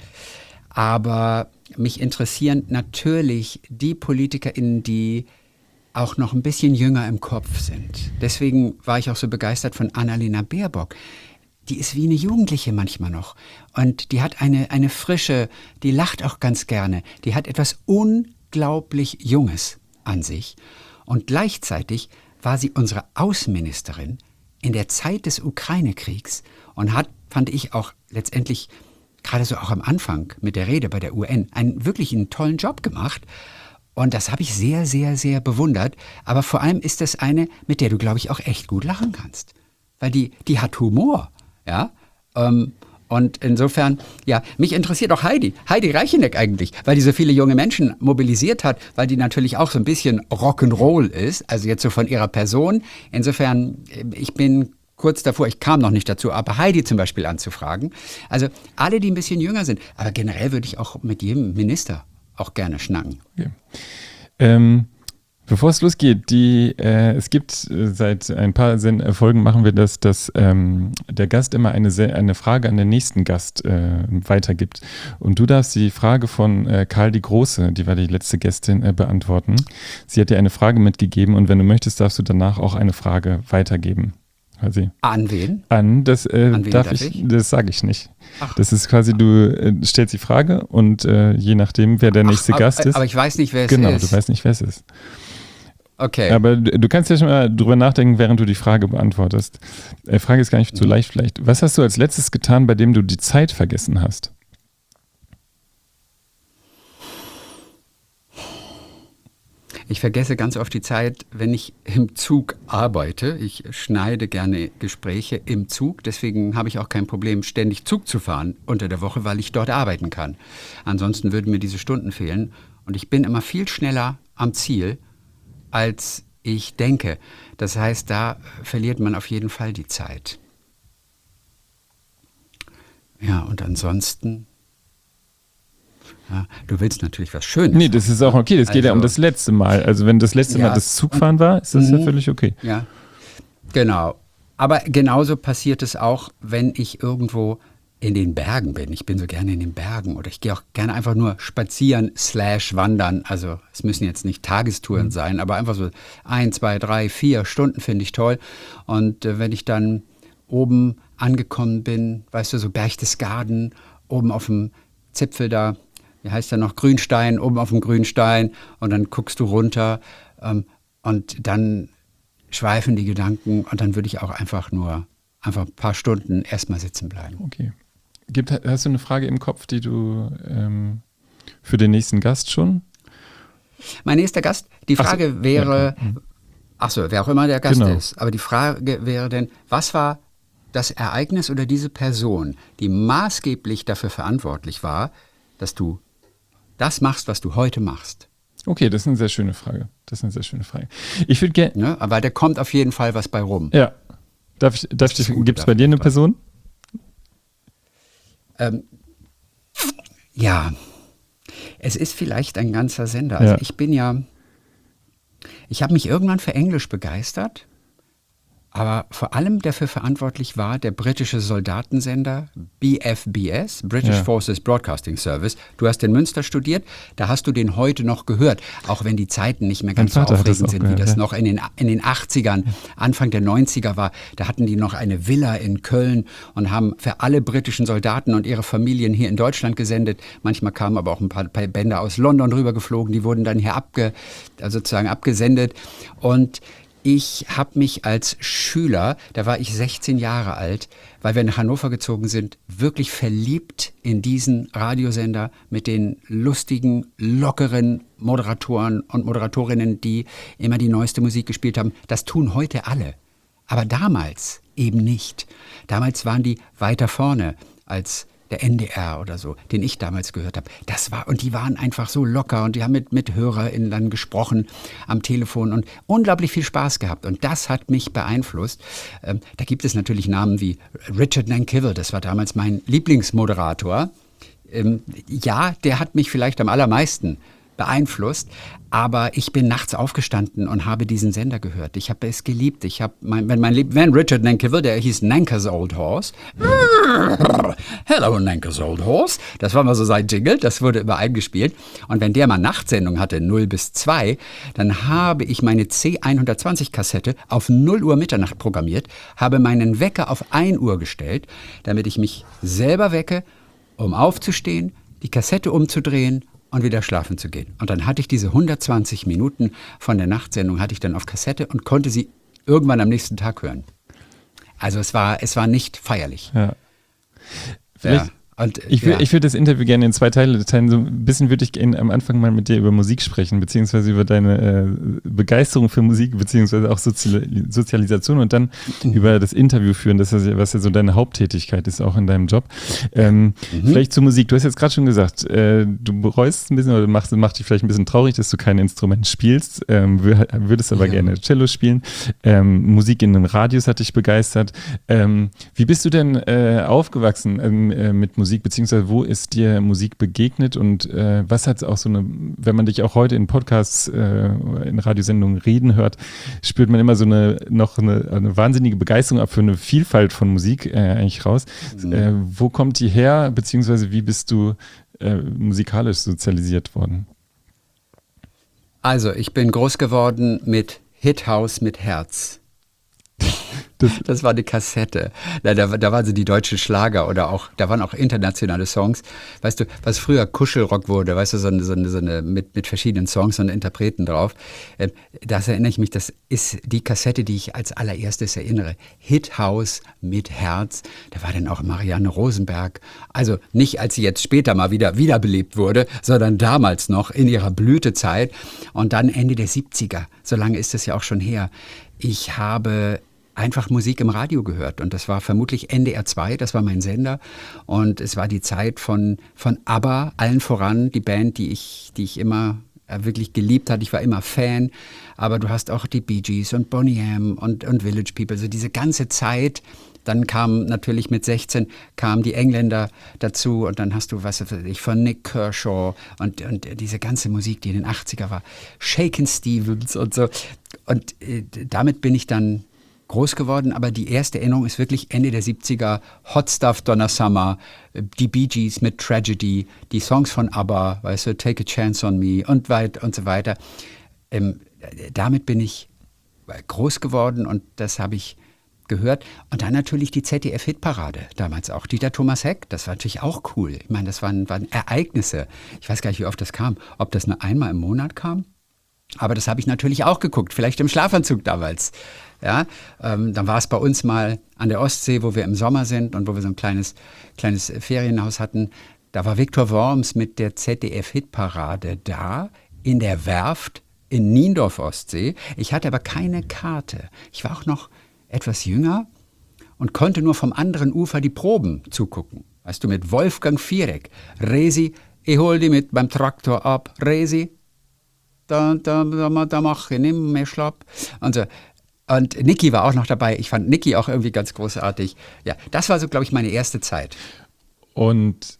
S2: Aber mich interessieren natürlich die PolitikerInnen, die auch noch ein bisschen jünger im Kopf sind. Deswegen war ich auch so begeistert von Annalena Baerbock. Die ist wie eine Jugendliche manchmal noch. Und die hat eine, eine Frische, die lacht auch ganz gerne. Die hat etwas unglaublich Junges an sich. Und gleichzeitig war sie unsere Außenministerin in der Zeit des Ukraine-Kriegs und hat, fand ich auch letztendlich, gerade so auch am Anfang mit der Rede bei der U N, einen wirklich einen tollen Job gemacht. Und das habe ich sehr, sehr, sehr bewundert. Aber vor allem ist das eine, mit der du, glaube ich, auch echt gut lachen kannst. Weil die, die hat Humor. Ja? Ähm, und insofern, ja, mich interessiert auch Heidi. Heidi Reicheneck eigentlich, weil die so viele junge Menschen mobilisiert hat, weil die natürlich auch so ein bisschen Rock'n'Roll ist. Also jetzt so von ihrer Person. Insofern, ich bin kurz davor, ich kam noch nicht dazu, aber Heidi zum Beispiel anzufragen. Also alle, die ein bisschen jünger sind. Aber generell würde ich auch mit jedem Minister auch gerne schnacken.
S1: Okay. Ähm, bevor es losgeht, die, äh, es gibt äh, seit ein paar Folgen machen wir das, dass ähm, der Gast immer eine, eine Frage an den nächsten Gast äh, weitergibt. Und du darfst die Frage von äh, Karl die Große, die war die letzte Gästin, äh, beantworten. Sie hat dir eine Frage mitgegeben und wenn du möchtest, darfst du danach auch eine Frage weitergeben. Quasi.
S2: An wen?
S1: An, das äh,
S2: An wen
S1: darf
S2: darf
S1: ich,
S2: ich?
S1: das sage ich nicht.
S2: Ach.
S1: Das ist quasi, du äh, stellst die Frage und äh, je nachdem, wer der nächste
S2: Ach,
S1: Gast
S2: aber,
S1: ist.
S2: Aber ich weiß nicht, wer es
S1: genau,
S2: ist.
S1: Genau, du weißt nicht, wer es ist.
S2: Okay.
S1: Aber du kannst ja schon mal drüber nachdenken, während du die Frage beantwortest. Die Frage ist gar nicht so leicht vielleicht. Was hast du als letztes getan, bei dem du die Zeit vergessen hast?
S2: Ich vergesse ganz oft die Zeit, wenn ich im Zug arbeite. Ich schneide gerne Gespräche im Zug. Deswegen habe ich auch kein Problem, ständig Zug zu fahren unter der Woche, weil ich dort arbeiten kann. Ansonsten würden mir diese Stunden fehlen. Und ich bin immer viel schneller am Ziel, als ich denke. Das heißt, da verliert man auf jeden Fall die Zeit. Ja, und ansonsten... Ja, du willst natürlich was Schönes.
S1: Nee, das ist auch okay. Das geht
S2: also,
S1: ja um das letzte Mal. Also wenn das letzte
S2: ja,
S1: Mal das Zugfahren war, ist das ja völlig okay.
S2: Ja, genau. Aber genauso passiert es auch, wenn ich irgendwo in den Bergen bin. Ich bin so gerne in den Bergen oder ich gehe auch gerne einfach nur spazieren slash wandern. Also es müssen jetzt nicht Tagestouren mhm. sein, aber einfach so ein, zwei, drei, vier Stunden finde ich toll. Und äh, wenn ich dann oben angekommen bin, weißt du, so Berchtesgaden, oben auf dem Zipfel da, wie heißt der noch, Grünstein, oben auf dem Grünstein und dann guckst du runter ähm, und dann schweifen die Gedanken und dann würde ich auch einfach nur einfach ein paar Stunden erstmal sitzen bleiben.
S1: Okay. Gibt, hast du eine Frage im Kopf, die du ähm, für den nächsten Gast schon?
S2: Mein nächster Gast, die Frage ach so, wäre, ja, ach so, wer auch immer der Gast genau. ist, aber die Frage wäre denn, was war das Ereignis oder diese Person, die maßgeblich dafür verantwortlich war, dass du das machst, was du heute machst?
S1: Okay, das ist eine sehr schöne Frage. Das ist eine sehr schöne Frage. Ich würde gerne.
S2: Ne, aber da kommt auf jeden Fall was bei rum.
S1: Ja. Darf ich, darf ich, gibt es bei dir eine Person?
S2: Ähm, ja. Es ist vielleicht ein ganzer Sender. Also ja. ich bin ja, ich habe mich irgendwann für Englisch begeistert. Aber vor allem dafür verantwortlich war der britische Soldatensender B F B S, British ja. Forces Broadcasting Service. Du hast in Münster studiert, da hast du den heute noch gehört, auch wenn die Zeiten nicht mehr ganz so aufregend sind, gehört, wie das ja. noch in den, in den achtzigern, Anfang der neunziger war. Da hatten die noch eine Villa in Köln und haben für alle britischen Soldaten und ihre Familien hier in Deutschland gesendet. Manchmal kamen aber auch ein paar, paar Bänder aus London rübergeflogen, die wurden dann hier abge, also sozusagen abgesendet. Und ich habe mich als Schüler, da war ich sechzehn Jahre alt, weil wir nach Hannover gezogen sind, wirklich verliebt in diesen Radiosender mit den lustigen, lockeren Moderatoren und Moderatorinnen, die immer die neueste Musik gespielt haben. Das tun heute alle. Aber damals eben nicht. Damals waren die weiter vorne als der N D R oder so, den ich damals gehört habe. Das war, und die waren einfach so locker und die haben mit, mit HörerInnen dann gesprochen am Telefon und unglaublich viel Spaß gehabt. Und das hat mich beeinflusst. Ähm, da gibt es natürlich Namen wie Richard Nankivel, das war damals mein Lieblingsmoderator. Ähm, ja, der hat mich vielleicht am allermeisten beeinflusst, aber ich bin nachts aufgestanden und habe diesen Sender gehört. Ich habe es geliebt. Ich habe mein, wenn mein Lieb, wenn Richard Nankivel, der hieß Nanker's Old Horse. Hello Nanker's Old Horse. Das war mal so sein Jingle, das wurde immer eingespielt. Und wenn der mal Nachtsendung hatte, null bis zwei, dann habe ich meine C hundertzwanzig Kassette auf null Uhr Mitternacht programmiert, habe meinen Wecker auf ein Uhr gestellt, damit ich mich selber wecke, um aufzustehen, die Kassette umzudrehen und wieder schlafen zu gehen. Und dann hatte ich diese hundertzwanzig Minuten von der Nachtsendung hatte ich dann auf Kassette und konnte sie irgendwann am nächsten Tag hören. Also es war, es war nicht feierlich.
S1: Ja. Vielleicht,
S2: ja. Und,
S1: ich würde ja. würd das Interview gerne in zwei Teile teilen. So ein bisschen würde ich gerne am Anfang mal mit dir über Musik sprechen, beziehungsweise über deine äh, Begeisterung für Musik, beziehungsweise auch Sozial- Sozialisation und dann mhm. über das Interview führen, das ist ja, was ja so deine Haupttätigkeit ist, auch in deinem Job. Ähm, mhm. Vielleicht zur Musik. Du hast jetzt gerade schon gesagt, äh, du bereust ein bisschen oder macht, macht dich vielleicht ein bisschen traurig, dass du kein Instrument spielst, ähm, würdest aber ja. gerne Cello spielen. Ähm, Musik in den Radios hat dich begeistert. Ähm, wie bist du denn äh, aufgewachsen ähm, äh, mit Musik? Beziehungsweise wo ist dir Musik begegnet und äh, was hat auch so eine, wenn man dich auch heute in Podcasts, äh, in Radiosendungen reden hört, spürt man immer so eine, noch eine, eine wahnsinnige Begeisterung ab für eine Vielfalt von Musik äh, eigentlich raus. Mhm. Äh, wo kommt die her, beziehungsweise wie bist du äh, musikalisch sozialisiert worden?
S2: Also ich bin groß geworden mit Hit House mit Herz. Das, das war eine Kassette. Da, da, da waren so die deutschen Schlager oder auch, da waren auch internationale Songs. Weißt du, was früher Kuschelrock wurde, weißt du, so eine, so eine, so eine mit, mit verschiedenen Songs und Interpreten drauf. Äh, das erinnere ich mich, das ist die Kassette, die ich als allererstes erinnere. Hithaus mit Herz. Da war dann auch Marianne Rosenberg. Also nicht, als sie jetzt später mal wieder wiederbelebt wurde, sondern damals noch in ihrer Blütezeit. Und dann Ende der siebziger. So lange ist es ja auch schon her. Ich habe einfach Musik im Radio gehört und das war vermutlich N D R zwei, das war mein Sender und es war die Zeit von, von ABBA, allen voran, die Band, die ich, die ich immer wirklich geliebt hatte, ich war immer Fan, aber du hast auch die Bee Gees und Boney M und, und Village People, also diese ganze Zeit. Dann kam natürlich mit sechzehn kamen die Engländer dazu und dann hast du, was weiß ich, von Nick Kershaw und, und diese ganze Musik, die in den achtziger war, Shakin' Stevens und so. Und äh, damit bin ich dann groß geworden, aber die erste Erinnerung ist wirklich Ende der siebziger, Hot Stuff, Donna Summer, die Bee Gees mit Tragedy, die Songs von ABBA, weißt du, Take a Chance on Me und weit und so weiter. Ähm, damit bin ich groß geworden und das habe ich gehört. Und dann natürlich die Z D F-Hitparade, damals auch. Dieter Thomas Heck, das war natürlich auch cool. Ich meine, das waren, waren Ereignisse. Ich weiß gar nicht, wie oft das kam. Ob das nur einmal im Monat kam? Aber das habe ich natürlich auch geguckt, vielleicht im Schlafanzug damals. Ja, ähm, dann war es bei uns mal an der Ostsee, wo wir im Sommer sind und wo wir so ein kleines, kleines Ferienhaus hatten. Da war Viktor Worms mit der Z D F-Hitparade da, in der Werft in Niendorf-Ostsee. Ich hatte aber keine Karte. Ich war auch noch etwas jünger und konnte nur vom anderen Ufer die Proben zugucken. Weißt du, mit Wolfgang Fierek. Resi, ich hol die mit beim Traktor ab. Resi, da, da, da, da mach ich nicht mehr schlapp. Und so. Und Niki war auch noch dabei. Ich fand Niki auch irgendwie ganz großartig. Ja, das war so, glaube ich, meine erste Zeit.
S1: Und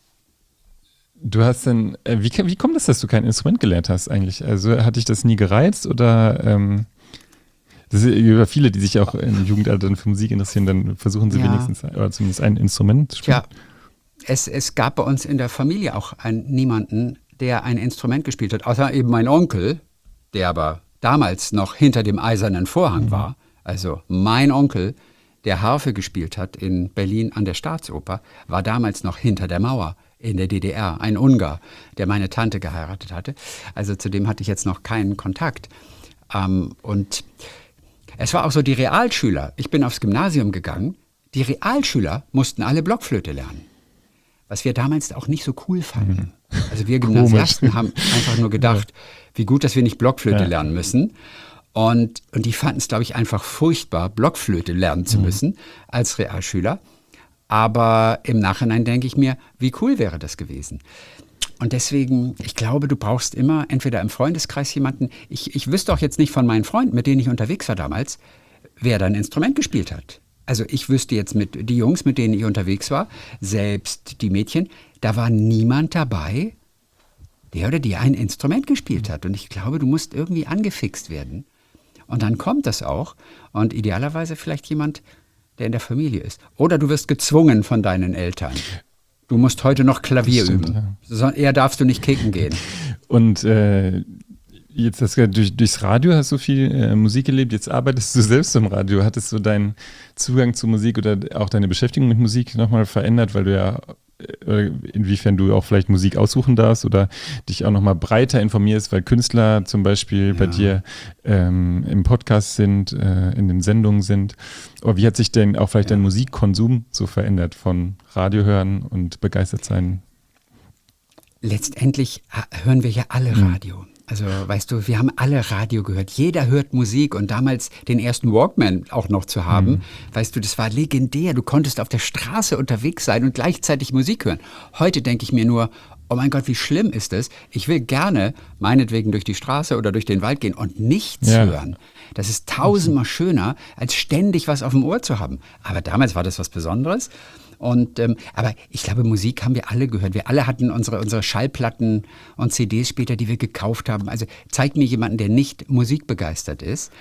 S1: du hast dann, äh, wie, wie kommt es, dass du kein Instrument gelernt hast eigentlich? Also hat dich das nie gereizt oder ähm, das ist über viele, die sich auch im Jugendalter dann für Musik interessieren, dann versuchen sie ja. wenigstens oder zumindest ein Instrument zu spielen?
S2: Ja, es, es gab bei uns in der Familie auch einen, niemanden, der ein Instrument gespielt hat, außer eben mein Onkel, der aber damals noch hinter dem eisernen Vorhang mhm. war. Also mein Onkel, der Harfe gespielt hat in Berlin an der Staatsoper, war damals noch hinter der Mauer in der D D R, ein Ungar, der meine Tante geheiratet hatte. Also zu dem hatte ich jetzt noch keinen Kontakt. Ähm, und es war auch so, die Realschüler, ich bin aufs Gymnasium gegangen, die Realschüler mussten alle Blockflöte lernen. Was wir damals auch nicht so cool fanden. Also wir Gymnasiasten haben einfach nur gedacht, wie gut, dass wir nicht Blockflöte ja. lernen müssen. Und, und die fanden es, glaube ich, einfach furchtbar, Blockflöte lernen zu müssen als Realschüler. Aber im Nachhinein denke ich mir, wie cool wäre das gewesen. Und deswegen, ich glaube, du brauchst immer entweder im Freundeskreis jemanden, ich, ich wüsste auch jetzt nicht von meinen Freunden, mit denen ich unterwegs war damals, wer da ein Instrument gespielt hat. Also ich wüsste jetzt mit die Jungs, mit denen ich unterwegs war, selbst die Mädchen, da war niemand dabei, der oder die ein Instrument gespielt hat. Und ich glaube, du musst irgendwie angefixt werden. Und dann kommt das auch. Und idealerweise vielleicht jemand, der in der Familie ist. Oder du wirst gezwungen von deinen Eltern. Du musst heute noch Klavier stimmt, üben. Ja. Eher darfst du nicht kicken gehen.
S1: Und äh, jetzt das, durch, durchs Radio hast du viel äh, Musik gelebt, jetzt arbeitest du selbst im Radio. Hattest du deinen Zugang zu Musik oder auch deine Beschäftigung mit Musik nochmal verändert, weil du ja, äh, inwiefern du auch vielleicht Musik aussuchen darfst oder dich auch nochmal breiter informierst, weil Künstler zum Beispiel ja. bei dir ähm, im Podcast sind, äh, in den Sendungen sind. Aber wie hat sich denn auch vielleicht ja. dein Musikkonsum so verändert von Radio hören und begeistert sein?
S2: Letztendlich hören wir ja alle Radio. Also weißt du, wir haben alle Radio gehört. Jeder hört Musik und damals den ersten Walkman auch noch zu haben, mhm. weißt du, das war legendär. Du konntest auf der Straße unterwegs sein und gleichzeitig Musik hören. Heute denke ich mir nur, oh mein Gott, wie schlimm ist das? Ich will gerne meinetwegen durch die Straße oder durch den Wald gehen und nichts ja. hören. Das ist tausendmal schöner, als ständig was auf dem Ohr zu haben. Aber damals war das was Besonderes. Und, ähm, aber ich glaube, Musik haben wir alle gehört. Wir alle hatten unsere, unsere Schallplatten und C Ds später, die wir gekauft haben. Also zeig mir jemanden, der nicht musikbegeistert ist.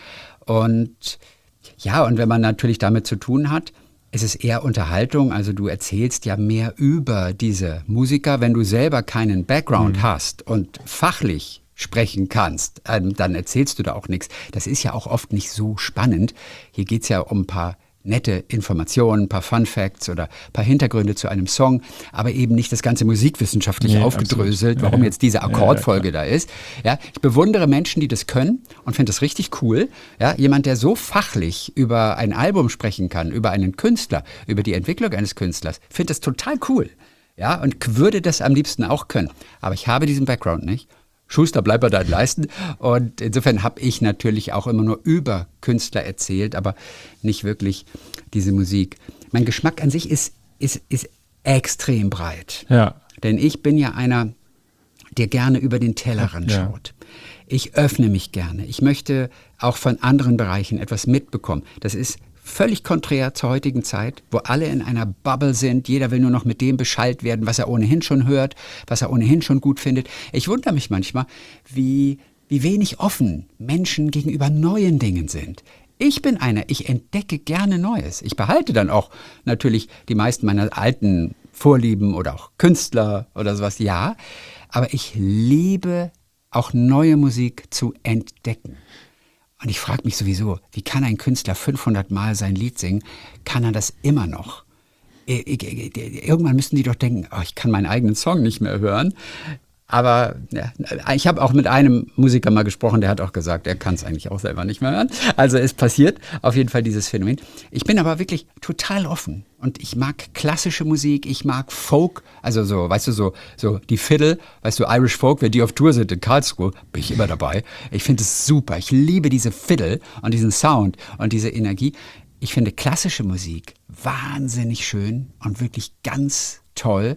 S2: Und ja, und wenn man natürlich damit zu tun hat, es ist eher Unterhaltung. Also du erzählst ja mehr über diese Musiker. Wenn du selber keinen Background mhm. hast und fachlich sprechen kannst, ähm, dann erzählst du da auch nichts. Das ist ja auch oft nicht so spannend. Hier geht es ja um ein paar nette Informationen, ein paar Fun Facts oder ein paar Hintergründe zu einem Song, aber eben nicht das ganze musikwissenschaftlich
S1: nee,
S2: aufgedröselt,
S1: absolut.
S2: warum
S1: ja,
S2: jetzt diese Akkordfolge ja, ja, da ist. Ja, ich bewundere Menschen, die das können und finde das richtig cool. Ja, jemand, der so fachlich über ein Album sprechen kann, über einen Künstler, über die Entwicklung eines Künstlers, finde das total cool. Ja, und würde das am liebsten auch können. Aber ich habe diesen Background nicht. Schuster, bleib bei deinen Leisten. Und insofern habe ich natürlich auch immer nur über Künstler erzählt, aber nicht wirklich diese Musik. Mein Geschmack an sich ist, ist, ist extrem breit.
S1: Ja.
S2: Denn ich bin ja einer, der gerne über den Tellerrand
S1: ja.
S2: schaut. Ich öffne mich gerne. Ich möchte auch von anderen Bereichen etwas mitbekommen. Das ist völlig konträr zur heutigen Zeit, wo alle in einer Bubble sind. Jeder will nur noch mit dem beschallt werden, was er ohnehin schon hört, was er ohnehin schon gut findet. Ich wundere mich manchmal, wie, wie wenig offen Menschen gegenüber neuen Dingen sind. Ich bin einer, ich entdecke gerne Neues. Ich behalte dann auch natürlich die meisten meiner alten Vorlieben oder auch Künstler oder sowas, ja. Aber ich liebe auch neue Musik zu entdecken. Und ich frage mich sowieso, wie kann ein Künstler fünfhundert Mal sein Lied singen? Kann er das immer noch? Irgendwann müssen die doch denken, oh, ich kann meinen eigenen Song nicht mehr hören. Aber ja, ich habe auch mit einem Musiker mal gesprochen, der hat auch gesagt, er kann es eigentlich auch selber nicht mehr hören. Also es passiert auf jeden Fall dieses Phänomen. Ich bin aber wirklich total offen und ich mag klassische Musik, ich mag Folk, also so, weißt du, so, so die Fiddle, weißt du, Irish Folk, wenn die auf Tour sind in Karlsruhe, bin ich immer dabei. Ich finde es super, ich liebe diese Fiddle und diesen Sound und diese Energie. Ich finde klassische Musik wahnsinnig schön und wirklich ganz toll.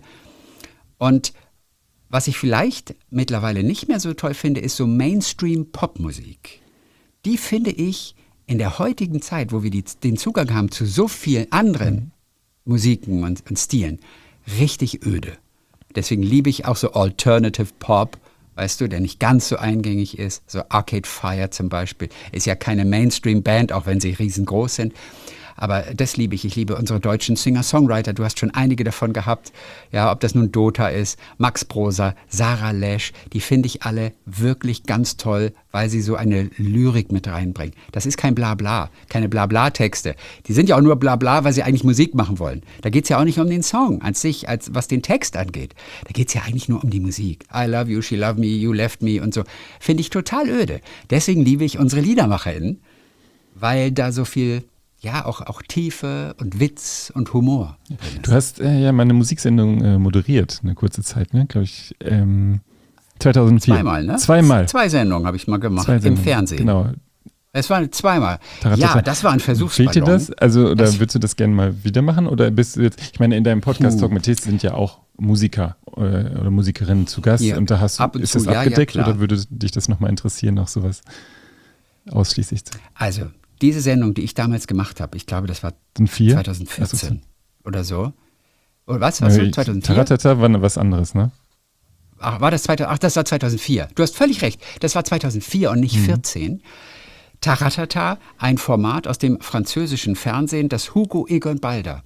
S2: Und was ich vielleicht mittlerweile nicht mehr so toll finde, ist so Mainstream-Popmusik. Die finde ich in der heutigen Zeit, wo wir die, den Zugang haben zu so vielen anderen mhm. Musiken und, und Stilen, richtig öde. Deswegen liebe ich auch so Alternative Pop, weißt du, der nicht ganz so eingängig ist. So Arcade Fire zum Beispiel. Ist ja keine Mainstream-Band, auch wenn sie riesengroß sind. Aber das liebe ich. Ich liebe unsere deutschen Singer-Songwriter. Du hast schon einige davon gehabt. Ja, ob das nun Dota ist, Max Prosa, Sarah Lesch. Die finde ich alle wirklich ganz toll, weil sie so eine Lyrik mit reinbringen. Das ist kein Blabla, keine Blabla-Texte. Die sind ja auch nur Blabla, weil sie eigentlich Musik machen wollen. Da geht es ja auch nicht um den Song an sich, als was den Text angeht. Da geht es ja eigentlich nur um die Musik. I love you, she loved me, you left me und so. Finde ich total öde. Deswegen liebe ich unsere LiedermacherInnen, weil da so viel... Ja, auch, auch Tiefe und Witz und Humor.
S1: Du hast äh, ja meine Musiksendung äh, moderiert, eine kurze Zeit, ne? Glaube ich, ähm, zweitausendvier.
S2: Zweimal, ne?
S1: Zweimal.
S2: Zwei Sendungen habe ich mal gemacht, im Fernsehen.
S1: Genau.
S2: Es waren zweimal.
S1: Taratata.
S2: Ja, das war ein Versuchsballon.
S1: Fehlt dir das? Also, oder
S2: das
S1: willst du das gerne mal wieder machen? Oder bist du jetzt, ich meine, in deinem Podcast Talk mit Tees sind ja auch Musiker oder, oder Musikerinnen zu Gast.
S2: Hier,
S1: und da hast du,
S2: ab und
S1: ist
S2: zu,
S1: das abgedeckt
S2: ja, ja,
S1: oder würde dich das nochmal interessieren, noch sowas ausschließlich zu?
S2: Also, diese Sendung, die ich damals gemacht habe, ich glaube, das war zweitausendvierzehn oder so. Oder was? Was
S1: nee,
S2: zweitausendvier?
S1: Taratata war was anderes, ne?
S2: Ach, war das zweitausend, ach, das war zweitausendvier. Du hast völlig recht. Das war zweitausendvier und nicht mhm. vierzehn. Taratata, ein Format aus dem französischen Fernsehen, das Hugo Egon Balder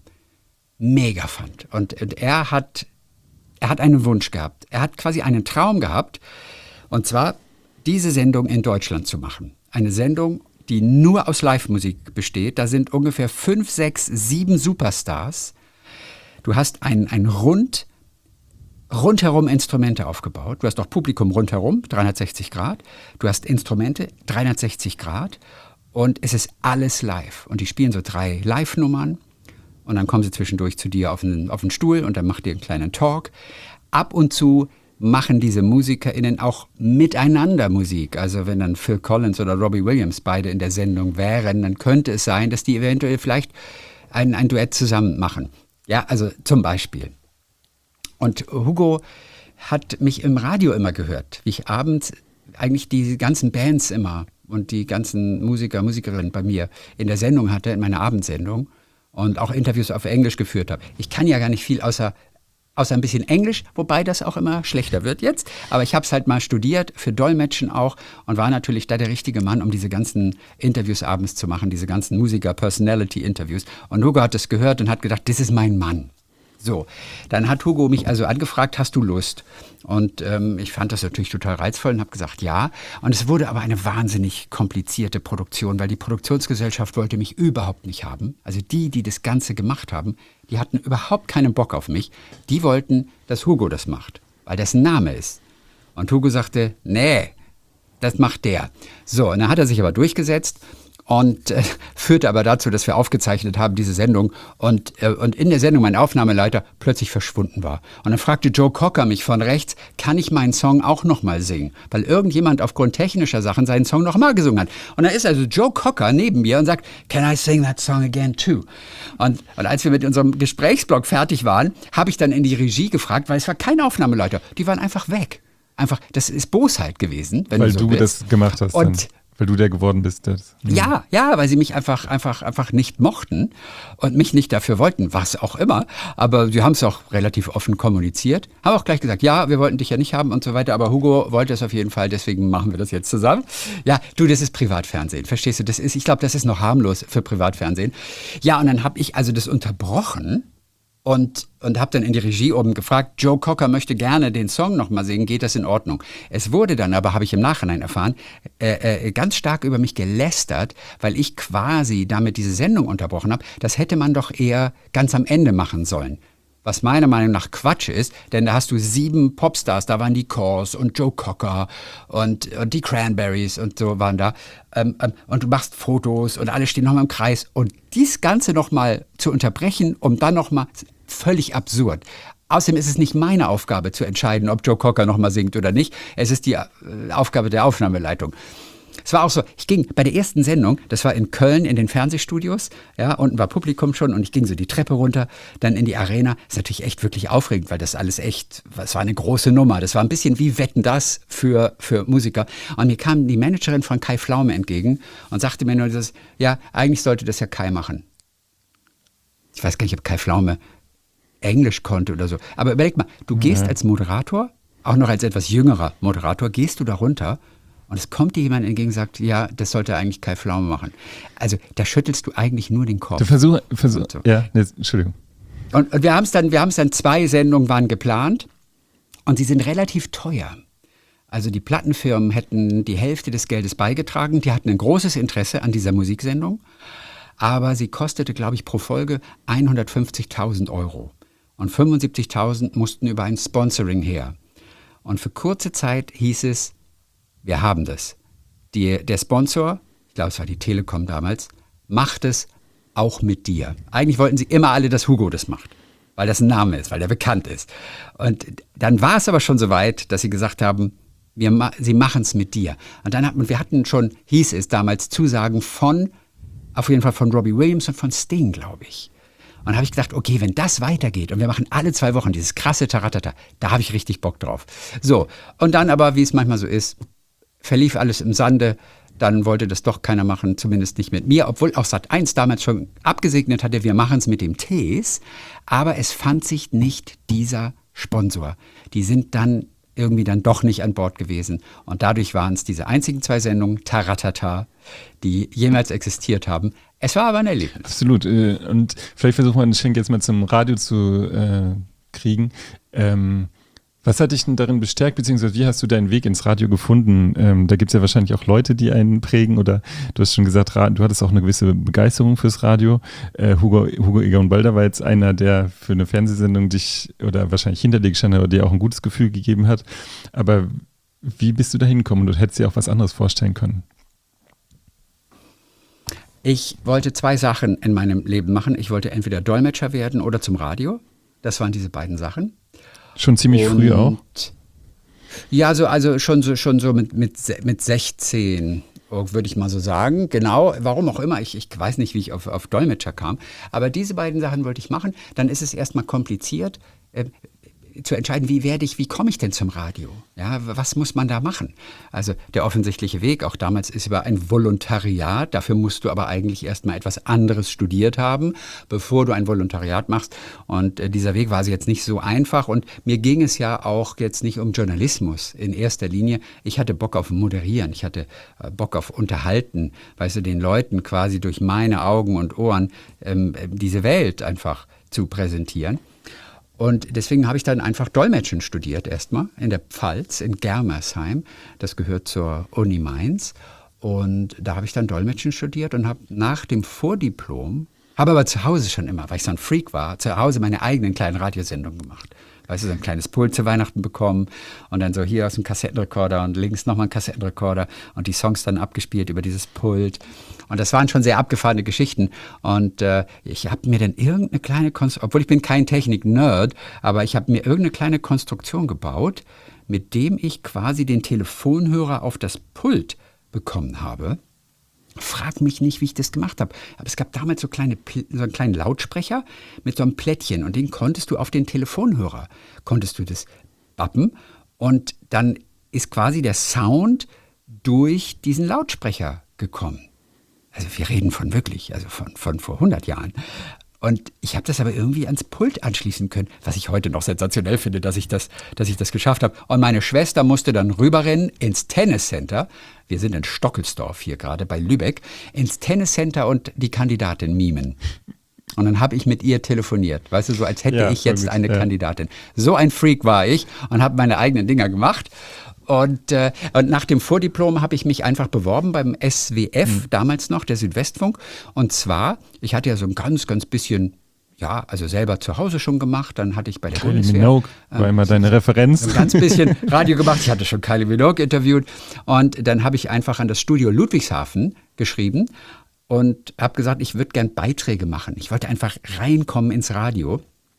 S2: mega fand. Und, und er hat, er hat einen Wunsch gehabt. Er hat quasi einen Traum gehabt. Und zwar, diese Sendung in Deutschland zu machen. Eine Sendung, die nur aus Live-Musik besteht. Da sind ungefähr fünf, sechs, sieben Superstars. Du hast ein, ein rund, rundherum Instrumente aufgebaut. Du hast auch Publikum rundherum, dreihundertsechzig Grad. Du hast Instrumente, dreihundertsechzig Grad. Und es ist alles live. Und die spielen so drei Live-Nummern. Und dann kommen sie zwischendurch zu dir auf den, auf den Stuhl und dann macht ihr einen kleinen Talk. Ab und zu machen diese MusikerInnen auch miteinander Musik. Also wenn dann Phil Collins oder Robbie Williams beide in der Sendung wären, dann könnte es sein, dass die eventuell vielleicht ein, ein Duett zusammen machen. Ja, also zum Beispiel. Und Hugo hat mich im Radio immer gehört, wie ich abends eigentlich die ganzen Bands immer und die ganzen Musiker, Musikerinnen bei mir in der Sendung hatte, in meiner Abendsendung und auch Interviews auf Englisch geführt habe. Ich kann ja gar nicht viel außer Außer ein bisschen Englisch, wobei das auch immer schlechter wird jetzt. Aber ich habe es halt mal studiert, für Dolmetschen auch und war natürlich da der richtige Mann, um diese ganzen Interviews abends zu machen, diese ganzen Musiker-Personality-Interviews. Und Hugo hat das gehört und hat gedacht, das ist mein Mann. So, dann hat Hugo mich also angefragt, hast du Lust? Und ähm, ich fand das natürlich total reizvoll und habe gesagt, ja. Und es wurde aber eine wahnsinnig komplizierte Produktion, weil die Produktionsgesellschaft wollte mich überhaupt nicht haben. Also die, die das Ganze gemacht haben, die hatten überhaupt keinen Bock auf mich. Die wollten, dass Hugo das macht, weil das ein Name ist. Und Hugo sagte, nee, das macht der. So, und dann hat er sich aber durchgesetzt. Und äh, führte aber dazu, dass wir aufgezeichnet haben, diese Sendung. Und, äh, und in der Sendung mein Aufnahmeleiter plötzlich verschwunden war. Und dann fragte Joe Cocker mich von rechts, kann ich meinen Song auch nochmal singen? Weil irgendjemand aufgrund technischer Sachen seinen Song nochmal gesungen hat. Und da ist also Joe Cocker neben mir und sagt, can I sing that song again too? Und, und als wir mit unserem Gesprächsblock fertig waren, habe ich dann in die Regie gefragt, weil es war kein Aufnahmeleiter. Die waren einfach weg. Einfach, das ist Bosheit gewesen, wenn
S1: weil
S2: du so
S1: du
S2: willst.
S1: das gemacht hast. Und dann. Weil du der geworden bist. Das.
S2: Ja, ja, weil sie mich einfach, einfach, einfach nicht mochten und mich nicht dafür wollten, was auch immer. Aber sie haben es auch relativ offen kommuniziert. Haben auch gleich gesagt, ja, wir wollten dich ja nicht haben und so weiter. Aber Hugo wollte es auf jeden Fall, deswegen machen wir das jetzt zusammen. Ja, du, das ist Privatfernsehen, verstehst du? Das ist, ich glaube, das ist noch harmlos für Privatfernsehen. Ja, und dann habe ich also das unterbrochen. Und, und habe dann in die Regie oben gefragt, Joe Cocker möchte gerne den Song nochmal singen, geht das in Ordnung? Es wurde dann aber, habe ich im Nachhinein erfahren, äh, äh, ganz stark über mich gelästert, weil ich quasi damit diese Sendung unterbrochen habe. Das hätte man doch eher ganz am Ende machen sollen. Was meiner Meinung nach Quatsch ist, denn da hast du sieben Popstars, da waren die Corrs und Joe Cocker und, und die Cranberries und so waren da. Ähm, ähm, und du machst Fotos und alle stehen nochmal im Kreis. Und dies Ganze nochmal zu unterbrechen, um dann nochmal, völlig absurd. Außerdem ist es nicht meine Aufgabe zu entscheiden, ob Joe Cocker nochmal singt oder nicht. Es ist die äh, Aufgabe der Aufnahmeleitung. Es war auch so, ich ging bei der ersten Sendung, das war in Köln in den Fernsehstudios, ja, unten war Publikum schon und ich ging so die Treppe runter, dann in die Arena. Das ist natürlich echt wirklich aufregend, weil das alles echt, das war eine große Nummer. Das war ein bisschen wie Wetten, das für, für Musiker. Und mir kam die Managerin von Kai Pflaume entgegen und sagte mir nur dieses, ja, eigentlich sollte das ja Kai machen. Ich weiß gar nicht, ob Kai Pflaume Englisch konnte oder so. Aber überleg mal, du gehst ja. als Moderator, auch noch als etwas jüngerer Moderator, gehst du da runter und es kommt dir jemand entgegen und sagt, ja, das sollte eigentlich Kai Pflaume machen. Also da schüttelst du eigentlich nur den Kopf.
S1: Du versuch, versuch so. ja, nee, Entschuldigung.
S2: Und, und wir haben es dann, wir haben es dann, zwei Sendungen waren geplant und sie sind relativ teuer. Also die Plattenfirmen hätten die Hälfte des Geldes beigetragen, die hatten ein großes Interesse an dieser Musiksendung, aber sie kostete, glaube ich, pro Folge hundertfünfzigtausend Euro. Und fünfundsiebzigtausend mussten über ein Sponsoring her. Und für kurze Zeit hieß es, wir haben das. Die, der Sponsor, ich glaube, es war die Telekom damals, macht es auch mit dir. Eigentlich wollten sie immer alle, dass Hugo das macht, weil das ein Name ist, weil der bekannt ist. Und dann war es aber schon so weit, dass sie gesagt haben, wir ma- sie machen es mit dir. Und dann hatten wir hatten schon, hieß es damals, Zusagen von, auf jeden Fall von Robbie Williams und von Sting, glaube ich. Und da habe ich gedacht, okay, wenn das weitergeht und wir machen alle zwei Wochen dieses krasse Taratata, da habe ich richtig Bock drauf. So, und dann aber, wie es manchmal so ist, verlief alles im Sande. Dann wollte das doch keiner machen, zumindest nicht mit mir, obwohl auch Sat eins damals schon abgesegnet hatte, wir machen es mit dem Tees. Aber es fand sich nicht dieser Sponsor. Die sind dann irgendwie dann doch nicht an Bord gewesen. Und dadurch waren es diese einzigen zwei Sendungen, Taratata, die jemals existiert haben. Es war aber ein Erlebnis.
S1: Absolut. Und vielleicht versuchen wir den Schenk jetzt mal zum Radio zu äh, kriegen. Ähm, was hat dich denn darin bestärkt, beziehungsweise wie hast du deinen Weg ins Radio gefunden? Ähm, da gibt es ja wahrscheinlich auch Leute, die einen prägen, oder du hast schon gesagt, du hattest auch eine gewisse Begeisterung fürs Radio. Äh, Hugo, Hugo Egon Balder war jetzt einer, der für eine Fernsehsendung dich oder wahrscheinlich hinter dir gestanden hat oder dir auch ein gutes Gefühl gegeben hat. Aber wie bist du da hingekommen? Du hättest dir auch was anderes vorstellen können.
S2: Ich wollte zwei Sachen in meinem Leben machen. Ich wollte entweder Dolmetscher werden oder zum Radio. Das waren diese beiden Sachen.
S1: Schon ziemlich
S2: und,
S1: früh auch?
S2: Ja, so, also schon so, schon so mit, mit, mit sechzehn, würde ich mal so sagen. Genau, warum auch immer. Ich, ich weiß nicht, wie ich auf, auf Dolmetscher kam. Aber diese beiden Sachen wollte ich machen. Dann ist es erstmal kompliziert, äh, zu entscheiden, wie werde ich, wie komme ich denn zum Radio? Ja, was muss man da machen? Also der offensichtliche Weg, auch damals, ist über ein Volontariat. Dafür musst du aber eigentlich erstmal etwas anderes studiert haben, bevor du ein Volontariat machst. Und äh, dieser Weg war also jetzt nicht so einfach. Und mir ging es ja auch jetzt nicht um Journalismus in erster Linie. Ich hatte Bock auf Moderieren. Ich hatte äh, Bock auf Unterhalten. Weißt du, den Leuten quasi durch meine Augen und Ohren ähm, diese Welt einfach zu präsentieren. Und deswegen habe ich dann einfach Dolmetschen studiert erstmal in der Pfalz, in Germersheim. Das gehört zur Uni Mainz. Und da habe ich dann Dolmetschen studiert und habe nach dem Vordiplom, habe aber zu Hause schon immer, weil ich so ein Freak war, zu Hause meine eigenen kleinen Radiosendungen gemacht. Weißt du, so ein kleines Pult zu Weihnachten bekommen und dann so hier aus dem Kassettenrekorder und links nochmal ein Kassettenrekorder und die Songs dann abgespielt über dieses Pult. Und das waren schon sehr abgefahrene Geschichten. Und äh, ich habe mir dann irgendeine kleine Konstruktion, obwohl ich bin kein Technik-Nerd, aber ich habe mir irgendeine kleine Konstruktion gebaut, mit dem ich quasi den Telefonhörer auf das Pult bekommen habe. Frag mich nicht, wie ich das gemacht habe. Aber es gab damals so, kleine, so einen kleinen Lautsprecher mit so einem Plättchen und den konntest du auf den Telefonhörer, konntest du das bappen und dann ist quasi der Sound durch diesen Lautsprecher gekommen. Also wir reden von wirklich, also von, von vor hundert Jahren. Und ich habe das aber irgendwie ans Pult anschließen können, was ich heute noch sensationell finde, dass ich das, dass ich das geschafft habe. Und meine Schwester musste dann rüberrennen ins Tenniscenter. Wir sind in Stockelsdorf hier gerade bei Lübeck. Ins Tenniscenter und die Kandidatin mimen. Und dann habe ich mit ihr telefoniert. Weißt du, so als hätte ja, ich jetzt gut, eine ja. Kandidatin. So ein Freak war ich und habe meine eigenen Dinger gemacht. Und, äh, und nach dem Vordiplom habe ich mich einfach beworben beim S W F, mhm. damals noch, der Südwestfunk. Und zwar, ich hatte ja so ein ganz, ganz bisschen, ja, also selber zu Hause schon gemacht. Dann hatte ich bei der
S1: Kylie
S2: Bundeswehr.
S1: Minogue war äh, immer deine Referenz.
S2: So ein ganz bisschen Radio gemacht. Ich hatte schon Kylie Minogue interviewt. Und dann habe ich einfach an das Studio Ludwigshafen geschrieben und habe gesagt, ich würde gern Beiträge machen. Ich wollte einfach reinkommen ins Radio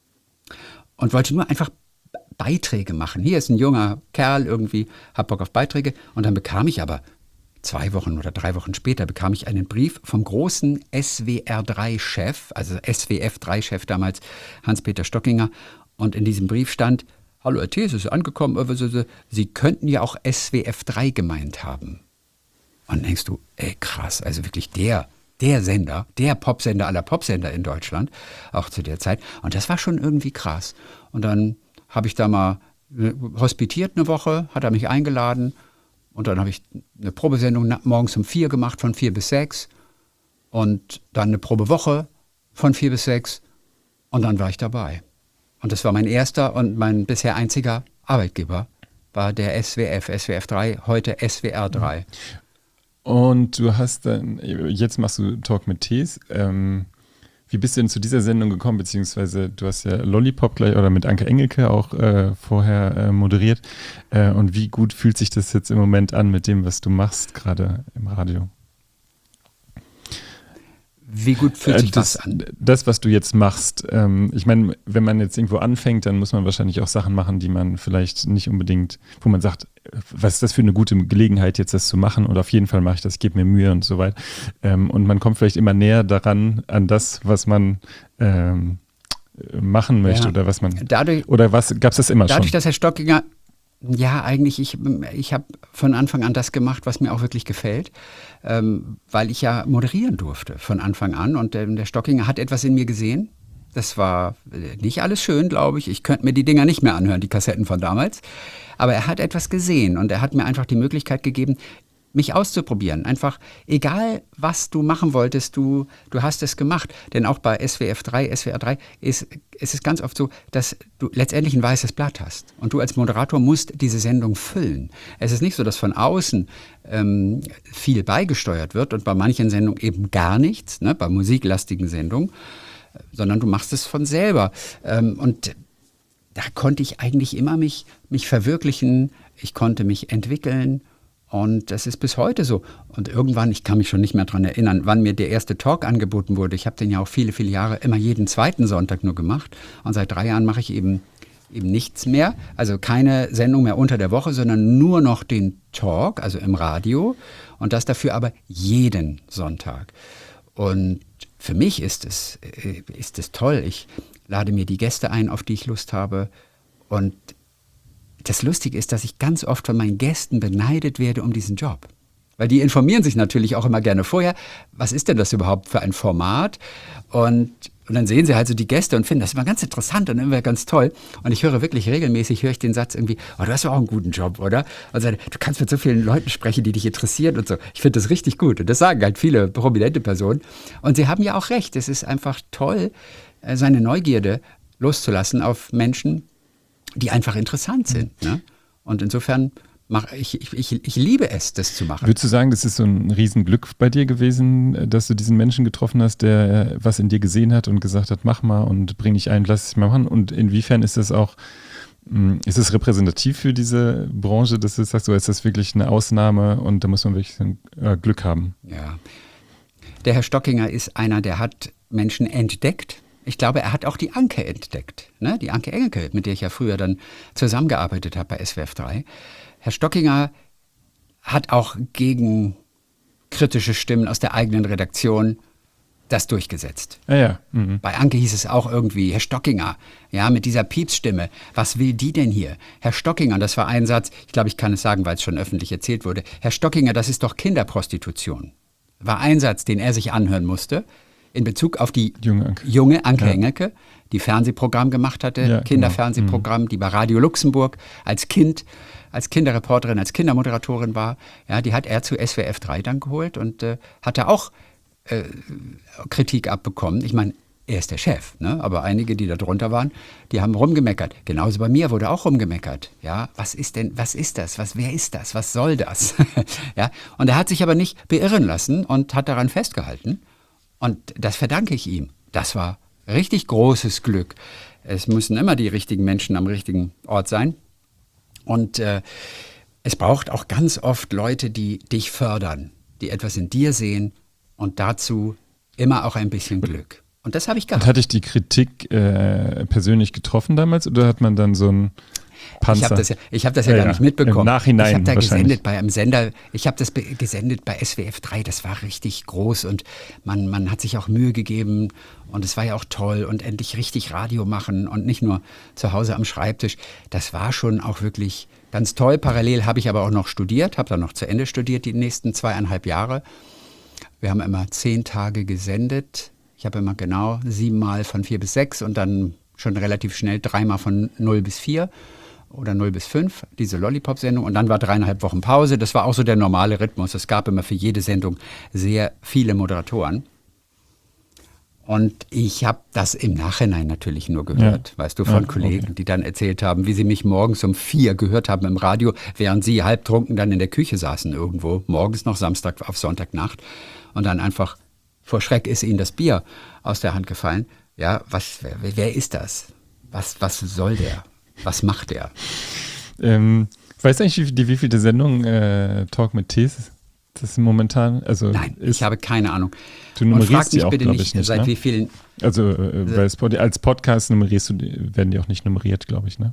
S2: und wollte nur einfach Beiträge machen. Hier ist ein junger Kerl irgendwie, hab Bock auf Beiträge. Und dann bekam ich aber zwei Wochen oder drei Wochen später bekam ich einen Brief vom großen S W R drei Chef, also S W F drei Chef damals, Hans-Peter Stockinger. Und in diesem Brief stand, hallo Herr Thees, ist angekommen, Sie könnten ja auch S W F drei gemeint haben. Und dann denkst du, ey krass, also wirklich der, der Sender, der Popsender aller Popsender in Deutschland, auch zu der Zeit. Und das war schon irgendwie krass. Und dann habe ich da mal hospitiert eine Woche, hat er mich eingeladen und dann habe ich eine Probesendung morgens um vier gemacht, von vier bis sechs und dann eine Probewoche von vier bis sechs und dann war ich dabei. Und das war mein erster und mein bisher einziger Arbeitgeber, war der S W F, S W F drei, heute S W R drei.
S1: Und du hast dann, jetzt machst du Talk mit Thees, ähm, wie bist du denn zu dieser Sendung gekommen, beziehungsweise du hast ja Lollipop gleich oder mit Anke Engelke auch äh, vorher äh, moderiert äh, und wie gut fühlt sich das jetzt im Moment an mit dem, was du machst, gerade im Radio?
S2: Wie gut fühlt sich das,
S1: das
S2: an?
S1: Das, was du jetzt machst, ähm, ich meine, wenn man jetzt irgendwo anfängt, dann muss man wahrscheinlich auch Sachen machen, die man vielleicht nicht unbedingt, wo man sagt, was ist das für eine gute Gelegenheit, jetzt das zu machen und auf jeden Fall mache ich das, ich gebe mir Mühe und so weiter. Ähm, und man kommt vielleicht immer näher daran, an das, was man ähm, machen möchte ja. oder was man, dadurch, oder was, gab es das immer
S2: dadurch,
S1: schon?
S2: Dadurch, dass Herr Stockinger Ja, eigentlich, ich, ich habe von Anfang an das gemacht, was mir auch wirklich gefällt, ähm, weil ich ja moderieren durfte von Anfang an. Und ähm, der Stockinger hat etwas in mir gesehen. Das war nicht alles schön, glaube ich. Ich könnte mir die Dinger nicht mehr anhören, die Kassetten von damals. Aber er hat etwas gesehen und er hat mir einfach die Möglichkeit gegeben, mich auszuprobieren. Einfach, egal was du machen wolltest, du, du hast es gemacht. Denn auch bei S W F drei, S W R drei ist, ist es ganz oft so, dass du letztendlich ein weißes Blatt hast. Und du als Moderator musst diese Sendung füllen. Es ist nicht so, dass von außen ähm, viel beigesteuert wird und bei manchen Sendungen eben gar nichts, ne, bei musiklastigen Sendungen, sondern du machst es von selber. Ähm, und da konnte ich eigentlich immer mich, mich verwirklichen, ich konnte mich entwickeln. Und das ist bis heute so. Und irgendwann, ich kann mich schon nicht mehr daran erinnern, wann mir der erste Talk angeboten wurde. Ich habe den ja auch viele, viele Jahre immer jeden zweiten Sonntag nur gemacht. Und seit drei Jahren mache ich eben, eben nichts mehr. Also keine Sendung mehr unter der Woche, sondern nur noch den Talk, also im Radio. Und das dafür aber jeden Sonntag. Und für mich ist es, ist es toll. Ich lade mir die Gäste ein, auf die ich Lust habe. Und das Lustige ist, dass ich ganz oft von meinen Gästen beneidet werde um diesen Job. Weil die informieren sich natürlich auch immer gerne vorher, was ist denn das überhaupt für ein Format? Und, und dann sehen sie halt so die Gäste und finden das immer ganz interessant und immer ganz toll. Und ich höre wirklich regelmäßig, höre ich den Satz irgendwie, oh, du hast doch auch einen guten Job, oder? Also du kannst mit so vielen Leuten sprechen, die dich interessieren und so. Ich finde das richtig gut. Und das sagen halt viele prominente Personen. Und sie haben ja auch recht. Es ist einfach toll, seine Neugierde loszulassen auf Menschen, die einfach interessant sind. Ne? Und insofern mach, ich, ich, ich, ich liebe es, das zu machen.
S1: Würdest du sagen, das ist so ein Riesenglück bei dir gewesen, dass du diesen Menschen getroffen hast, der was in dir gesehen hat und gesagt hat, mach mal und bring dich ein, lass es mal machen? Und inwiefern ist das auch, ist es repräsentativ für diese Branche, dass du sagst, oder ist das wirklich eine Ausnahme und da muss man wirklich ein, äh, Glück haben?
S2: Ja. Der Herr Stockinger ist einer, der hat Menschen entdeckt. Ich glaube, er hat auch die Anke entdeckt. Ne? Die Anke Engelke, mit der ich ja früher dann zusammengearbeitet habe bei S W R F drei. Herr Stockinger hat auch gegen kritische Stimmen aus der eigenen Redaktion das durchgesetzt.
S1: Ah ja. Mhm.
S2: Bei Anke hieß es auch irgendwie, Herr Stockinger, ja, mit dieser Piepsstimme, was will die denn hier? Herr Stockinger, das war ein Satz, ich glaube, ich kann es sagen, weil es schon öffentlich erzählt wurde. Herr Stockinger, das ist doch Kinderprostitution. War ein Satz, den er sich anhören musste, in Bezug auf die junge Anke, junge Anke ja. Engelke, die Fernsehprogramm gemacht hatte, ja, Kinderfernsehprogramm, genau. die bei Radio Luxemburg als Kind, als Kinderreporterin, als Kindermoderatorin war. Ja, die hat er zu S W R F drei dann geholt und äh, hatte auch äh, Kritik abbekommen. Ich meine, er ist der Chef, ne? Aber einige, die da drunter waren, die haben rumgemeckert. Genauso bei mir wurde auch rumgemeckert. Ja, was ist denn, was ist das? Was, wer ist das? Was soll das? ja, und er hat sich aber nicht beirren lassen und hat daran festgehalten. Und das verdanke ich ihm. Das war richtig großes Glück. Es müssen immer die richtigen Menschen am richtigen Ort sein. Und äh, es braucht auch ganz oft Leute, die dich fördern, die etwas in dir sehen und dazu immer auch ein bisschen Glück. Und das habe ich gehabt.
S1: Und hatte ich die Kritik äh, persönlich getroffen damals oder hat man dann so ein Panzer?
S2: Ich habe das ja, ich hab das ja, ja gar nicht mitbekommen.
S1: Im Nachhinein
S2: ich habe da gesendet bei einem Sender, ich habe das be- gesendet bei S W R F drei, das war richtig groß und man, man hat sich auch Mühe gegeben und es war ja auch toll und endlich richtig Radio machen und nicht nur zu Hause am Schreibtisch. Das war schon auch wirklich ganz toll. Parallel habe ich aber auch noch studiert, habe dann noch zu Ende studiert die nächsten zweieinhalb Jahre. Wir haben immer zehn Tage gesendet. Ich habe immer genau siebenmal von vier bis sechs und dann schon relativ schnell dreimal von null bis vier oder null bis fünf, diese Lollipop-Sendung. Und dann war dreieinhalb Wochen Pause. Das war auch so der normale Rhythmus. Es gab immer für jede Sendung sehr viele Moderatoren. Und ich habe das im Nachhinein natürlich nur gehört, ja. weißt du, von ja, Kollegen, okay. die dann erzählt haben, wie sie mich morgens um vier gehört haben im Radio, während sie halbtrunken dann in der Küche saßen irgendwo, morgens noch Samstag auf Sonntagnacht. Und dann einfach vor Schreck ist ihnen das Bier aus der Hand gefallen. Ja, was, wer, wer ist das? Was, was soll der? Was macht der?
S1: Ähm, weißt du eigentlich, wie, die wievielte Sendung äh, Talk mit Tees das ist momentan? Also
S2: Nein,
S1: ist,
S2: ich habe keine Ahnung.
S1: Du nummerierst die auch,
S2: bitte
S1: glaube
S2: nicht,
S1: ich, nicht,
S2: seit
S1: ne?
S2: wie vielen...
S1: Also äh, weil als Podcast nummerierst du, werden die auch nicht nummeriert, glaube ich, ne?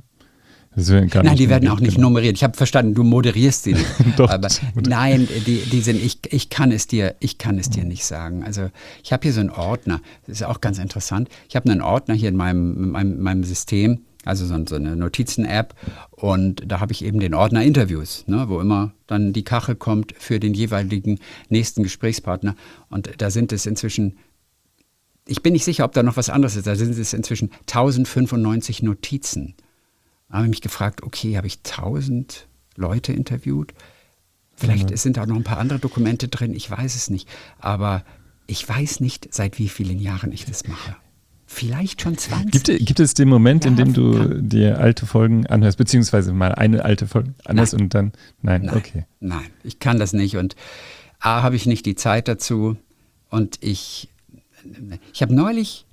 S2: Nein, die werden auch nicht genau. nummeriert. Ich habe verstanden, du moderierst sie nicht.
S1: Doch,
S2: aber nein, die, die sind, ich, ich kann es dir, ich kann es dir nicht sagen. Also ich habe hier so einen Ordner, das ist auch ganz interessant. Ich habe einen Ordner hier in meinem, meinem, meinem System, also so, so eine Notizen-App und da habe ich eben den Ordner Interviews, ne, wo immer dann die Kachel kommt für den jeweiligen nächsten Gesprächspartner und da sind es inzwischen, ich bin nicht sicher, ob da noch was anderes ist, da sind es inzwischen tausendfünfundneunzig Notizen. Da habe ich mich gefragt, okay, habe ich tausend Leute interviewt? Vielleicht mhm. sind da noch ein paar andere Dokumente drin, ich weiß es nicht. Aber ich weiß nicht, seit wie vielen Jahren ich das mache. Vielleicht schon zwanzig.
S1: Gibt, gibt es den Moment,
S2: ja,
S1: in dem du
S2: ja.
S1: dir alte Folgen anhörst, beziehungsweise mal eine alte Folge anhörst und dann, nein,
S2: nein,
S1: okay.
S2: Nein, ich kann das nicht und A, habe ich nicht die Zeit dazu und ich, ich habe neulich,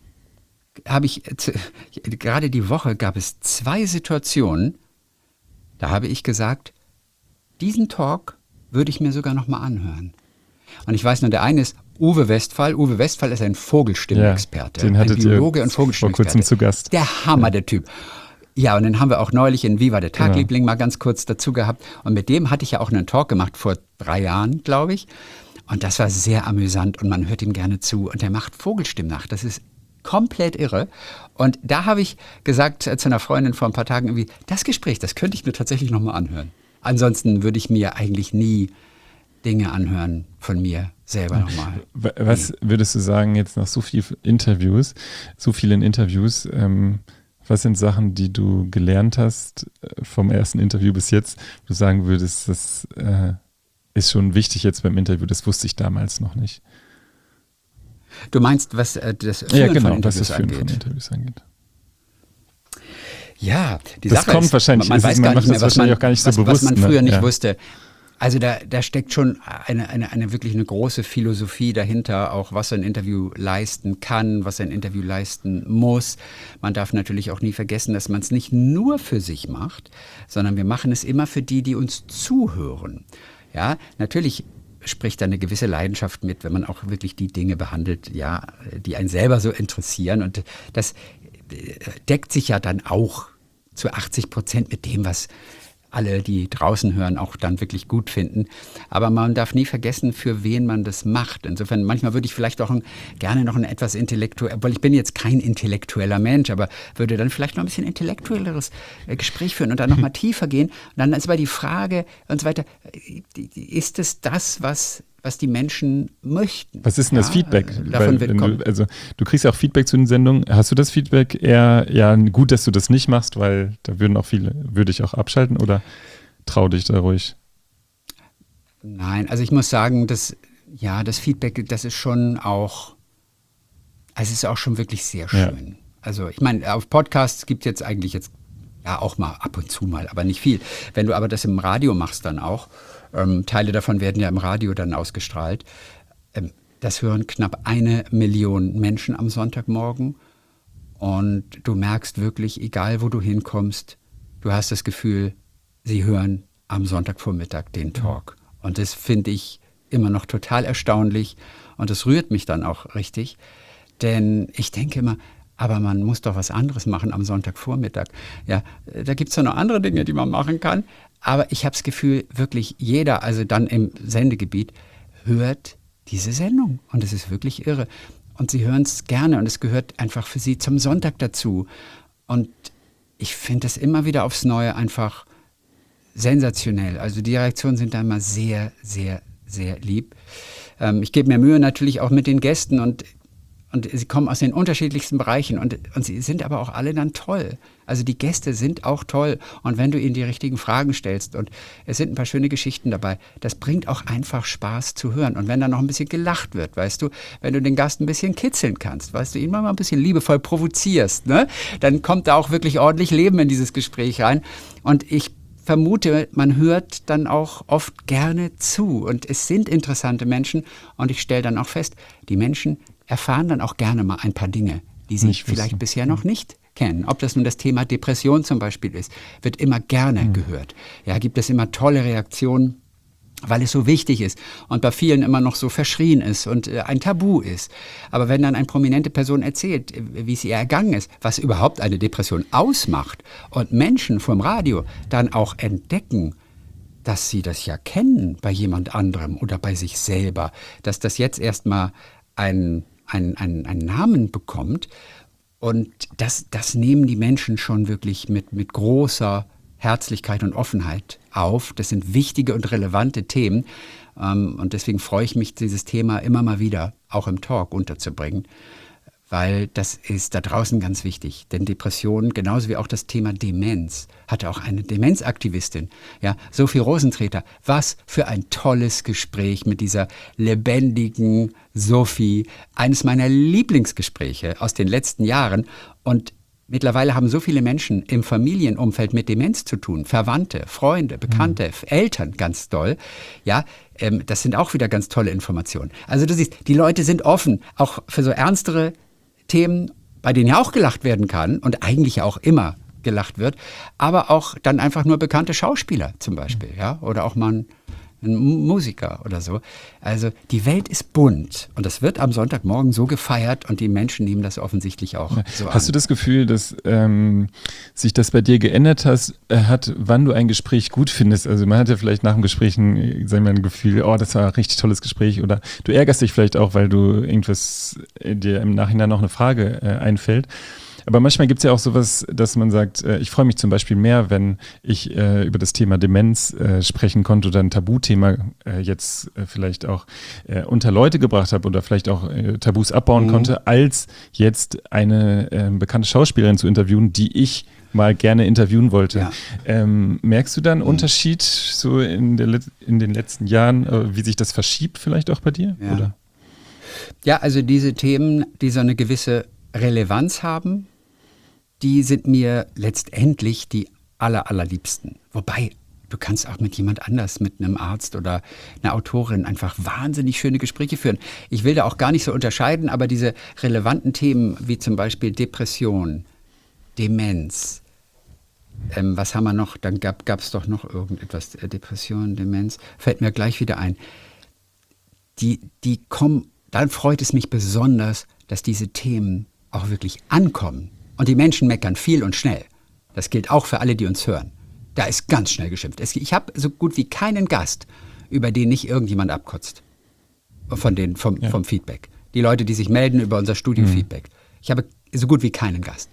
S2: habe ich, gerade die Woche gab es zwei Situationen, da habe ich gesagt, diesen Talk würde ich mir sogar noch mal anhören. Und ich weiß nur, der eine ist Uwe Westphal. Uwe Westphal ist ein Vogelstimmenexperte,
S1: ja, den
S2: ein Biologe und Vogelstimmenexperte.
S1: Vor kurzem zu Gast.
S2: Der Hammer, ja. der Typ. Ja, und den haben wir auch neulich in Viva der Tagliebling genau. mal ganz kurz dazu gehabt. Und mit dem hatte ich ja auch einen Talk gemacht vor drei Jahren, glaube ich. Und das war sehr amüsant und man hört ihm gerne zu. Und der macht Vogelstimmen nach. Das ist komplett irre. Und da habe ich gesagt äh, zu einer Freundin vor ein paar Tagen irgendwie, das Gespräch, das könnte ich mir tatsächlich nochmal anhören. Ansonsten würde ich mir eigentlich nie Dinge anhören von mir selber nochmal.
S1: Was würdest du sagen jetzt nach so vielen Interviews, so vielen Interviews, ähm, was sind Sachen, die du gelernt hast vom ersten Interview bis jetzt, wo du sagen würdest, das äh, ist schon wichtig jetzt beim Interview, das wusste ich damals noch nicht?
S2: Du meinst, was äh, das Führen
S1: ja, genau,
S2: von Interviews
S1: was das Führen
S2: angeht?
S1: von Interviews angeht.
S2: Ja, die
S1: das
S2: Sache
S1: kommt
S2: ist,
S1: wahrscheinlich,
S2: man, man weiß
S1: es,
S2: gar
S1: man
S2: nicht mehr, was man,
S1: auch gar nicht so
S2: was,
S1: bewusst,
S2: was man früher
S1: ne?
S2: nicht
S1: ja.
S2: wusste. Also da, da steckt schon eine, eine, eine wirklich eine große Philosophie dahinter, auch was ein Interview leisten kann, was ein Interview leisten muss. Man darf natürlich auch nie vergessen, dass man es nicht nur für sich macht, sondern wir machen es immer für die, die uns zuhören. Ja, natürlich spricht da eine gewisse Leidenschaft mit, wenn man auch wirklich die Dinge behandelt, ja, die einen selber so interessieren. Und das deckt sich ja dann auch zu achtzig Prozent mit dem, was alle, die draußen hören, auch dann wirklich gut finden. Aber man darf nie vergessen, für wen man das macht. Insofern, manchmal würde ich vielleicht auch ein, gerne noch ein etwas intellektuell, weil ich bin jetzt kein intellektueller Mensch, aber würde dann vielleicht noch ein bisschen intellektuelleres äh, Gespräch führen und dann noch mal tiefer gehen. Und dann ist aber die Frage und so weiter, ist es das, was was die Menschen möchten?
S1: Was ist denn
S2: ja,
S1: das Feedback?
S2: Davon
S1: Weil,
S2: wird kommen.
S1: du, also du kriegst ja auch Feedback zu den Sendungen. Hast du das Feedback eher, ja gut, dass du das nicht machst, weil da würden auch viele, würde ich auch abschalten oder trau dich da ruhig?
S2: Nein, also ich muss sagen, dass, ja, das Feedback, das ist schon auch, also es ist auch schon wirklich sehr schön. Ja. Also ich meine, auf Podcasts gibt es jetzt eigentlich jetzt, ja auch mal ab und zu mal, aber nicht viel. Wenn du aber das im Radio machst dann auch, ähm, Teile davon werden ja im Radio dann ausgestrahlt, ähm, das hören knapp eine Million Menschen am Sonntagmorgen und du merkst wirklich, egal wo du hinkommst, du hast das Gefühl, sie hören am Sonntagvormittag den Talk. Und das finde ich immer noch total erstaunlich und das rührt mich dann auch richtig, denn ich denke immer, aber man muss doch was anderes machen am Sonntagvormittag. Ja, da gibt es ja noch andere Dinge, die man machen kann, aber ich habe das Gefühl, wirklich jeder, also dann im Sendegebiet, hört diese Sendung und es ist wirklich irre. Und sie hören es gerne und es gehört einfach für sie zum Sonntag dazu. Und ich finde das immer wieder aufs Neue einfach sensationell. Also die Reaktionen sind da immer sehr, sehr, sehr lieb. Ähm, ich gebe mir Mühe natürlich auch mit den Gästen und, und sie kommen aus den unterschiedlichsten Bereichen und, und sie sind aber auch alle dann toll. Also die Gäste sind auch toll und wenn du ihnen die richtigen Fragen stellst und es sind ein paar schöne Geschichten dabei, das bringt auch einfach Spaß zu hören. Und wenn da noch ein bisschen gelacht wird, weißt du, wenn du den Gast ein bisschen kitzeln kannst, weißt du, ihn mal ein bisschen liebevoll provozierst, ne, dann kommt da auch wirklich ordentlich Leben in dieses Gespräch rein. Und ich vermute, man hört dann auch oft gerne zu und es sind interessante Menschen und ich stelle dann auch fest, die Menschen erfahren dann auch gerne mal ein paar Dinge, die sie vielleicht wissen. Bisher noch nicht kennen. Ob das nun das Thema Depression zum Beispiel ist, wird immer gerne mhm. gehört. Ja, gibt es immer tolle Reaktionen, weil es so wichtig ist und bei vielen immer noch so verschrien ist und äh, ein Tabu ist. Aber wenn dann eine prominente Person erzählt, wie es ihr ergangen ist, was überhaupt eine Depression ausmacht und Menschen vom Radio dann auch entdecken, dass sie das ja kennen bei jemand anderem oder bei sich selber, dass das jetzt erstmal einen ein, ein, ein Namen bekommt und das, das nehmen die Menschen schon wirklich mit, mit großer Herzlichkeit und Offenheit auf. Das sind wichtige und relevante Themen und deswegen freue ich mich, dieses Thema immer mal wieder auch im Talk unterzubringen, weil das ist da draußen ganz wichtig. Denn Depressionen, genauso wie auch das Thema Demenz, hatte auch eine Demenzaktivistin, ja, Sophie Rosentreter. Was für ein tolles Gespräch mit dieser lebendigen Sophie. Eines meiner Lieblingsgespräche aus den letzten Jahren. Und mittlerweile haben so viele Menschen im Familienumfeld mit Demenz zu tun. Verwandte, Freunde, Bekannte, mhm. Eltern, ganz doll. Ja, ähm, das sind auch wieder ganz tolle Informationen. Also du siehst, die Leute sind offen, auch für so ernstere Themen, bei denen ja auch gelacht werden kann und eigentlich ja auch immer gelacht wird, aber auch dann einfach nur bekannte Schauspieler zum Beispiel, ja, oder auch mal ein, ein Musiker oder so. Also die Welt ist bunt und das wird am Sonntagmorgen so gefeiert und die Menschen nehmen das offensichtlich auch so an.
S1: Hast du das Gefühl, dass ähm, sich das bei dir geändert has, äh, hat, wann du ein Gespräch gut findest? Also man hat ja vielleicht nach dem Gespräch ein, sagen wir, ein Gefühl, oh, das war ein richtig tolles Gespräch oder du ärgerst dich vielleicht auch, weil du irgendwas äh, dir im Nachhinein noch eine Frage äh, einfällt. Aber manchmal gibt es ja auch sowas, dass man sagt, äh, ich freue mich zum Beispiel mehr, wenn ich äh, über das Thema Demenz äh, sprechen konnte oder ein Tabuthema äh, jetzt äh, vielleicht auch äh, unter Leute gebracht habe oder vielleicht auch äh, Tabus abbauen mhm. konnte, als jetzt eine äh, bekannte Schauspielerin zu interviewen, die ich mal gerne interviewen wollte. Ja. Ähm, merkst du da einen mhm. Unterschied so in, der, in den letzten Jahren, äh, wie sich das verschiebt vielleicht auch bei dir?
S2: Ja.
S1: Oder?
S2: Ja, also diese Themen, die so eine gewisse Relevanz haben, die sind mir letztendlich die aller, allerliebsten. Wobei, du kannst auch mit jemand anders, mit einem Arzt oder einer Autorin einfach wahnsinnig schöne Gespräche führen. Ich will da auch gar nicht so unterscheiden, aber diese relevanten Themen wie zum Beispiel Depression, Demenz, ähm, was haben wir noch? Dann gab es doch noch irgendetwas, äh, Depression, Demenz, fällt mir gleich wieder ein. Die, die kommen, dann freut es mich besonders, dass diese Themen auch wirklich ankommen. Und die Menschen meckern viel und schnell. Das gilt auch für alle, die uns hören. Da ist ganz schnell geschimpft. Es, ich habe so gut wie keinen Gast, über den nicht irgendjemand abkotzt. Von den, vom, ja. vom Feedback. Die Leute, die sich melden über unser Studio-Feedback. Mhm. Ich habe so gut wie keinen Gast.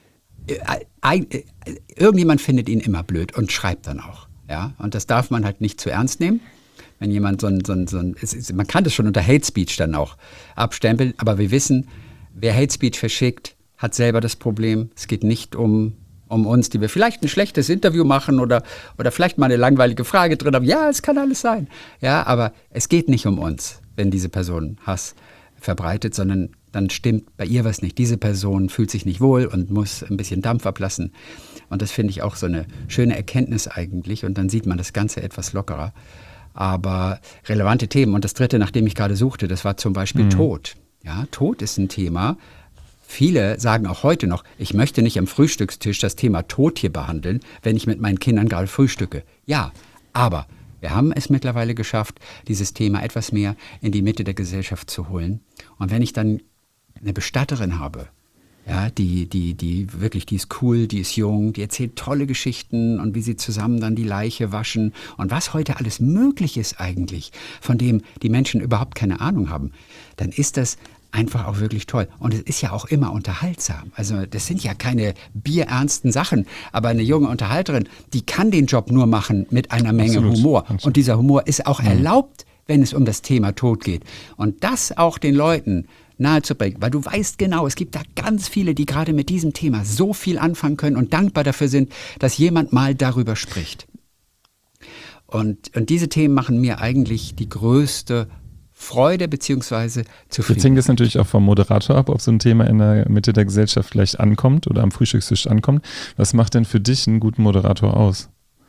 S2: Irgendjemand findet ihn immer blöd und schreibt dann auch. Ja? Und das darf man halt nicht zu ernst nehmen. Wenn jemand so ein, so ein, so ein es ist, man kann das schon unter Hate Speech dann auch abstempeln, aber wir wissen, wer Hate Speech verschickt, hat selber das Problem. Es geht nicht um, um uns, die wir vielleicht ein schlechtes Interview machen oder, oder vielleicht mal eine langweilige Frage drin haben. Ja, es kann alles sein. Ja, aber es geht nicht um uns, wenn diese Person Hass verbreitet, sondern dann stimmt bei ihr was nicht. Diese Person fühlt sich nicht wohl und muss ein bisschen Dampf ablassen. Und das finde ich auch so eine schöne Erkenntnis eigentlich. Und dann sieht man das Ganze etwas lockerer. Aber relevante Themen. Und das dritte, nach dem ich gerade suchte, das war zum Beispiel mhm. Tod. Ja, Tod ist ein Thema. Viele sagen auch heute noch, ich möchte nicht am Frühstückstisch das Thema Tod hier behandeln, wenn ich mit meinen Kindern gerade frühstücke. Ja, aber wir haben es mittlerweile geschafft, dieses Thema etwas mehr in die Mitte der Gesellschaft zu holen. Und wenn ich dann eine Bestatterin habe, ja, die, die, die wirklich, die ist cool, die ist jung, die erzählt tolle Geschichten und wie sie zusammen dann die Leiche waschen und was heute alles möglich ist eigentlich, von dem die Menschen überhaupt keine Ahnung haben, dann ist das einfach auch wirklich toll. Und es ist ja auch immer unterhaltsam. Also das sind ja keine bierernsten Sachen, aber eine junge Unterhalterin, die kann den Job nur machen mit einer Menge Absolut. Humor. Absolut. Und dieser Humor ist auch mhm. erlaubt, wenn es um das Thema Tod geht. Und das auch den Leuten nahezubringen, weil du weißt genau, es gibt da ganz viele, die gerade mit diesem Thema so viel anfangen können und dankbar dafür sind, dass jemand mal darüber spricht. Und, und diese Themen machen mir eigentlich die größte Freude bzw. Zufriedenheit.
S1: Jetzt hängt es natürlich auch vom Moderator ab, ob so ein Thema in der Mitte der Gesellschaft vielleicht ankommt oder am Frühstückstisch ankommt. Was macht denn für dich einen guten Moderator aus?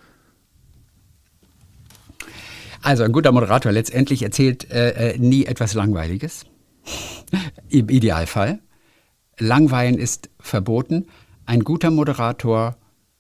S2: Also ein guter Moderator letztendlich erzählt äh, nie etwas Langweiliges. Im Idealfall. Langweilen ist verboten. Ein guter Moderator.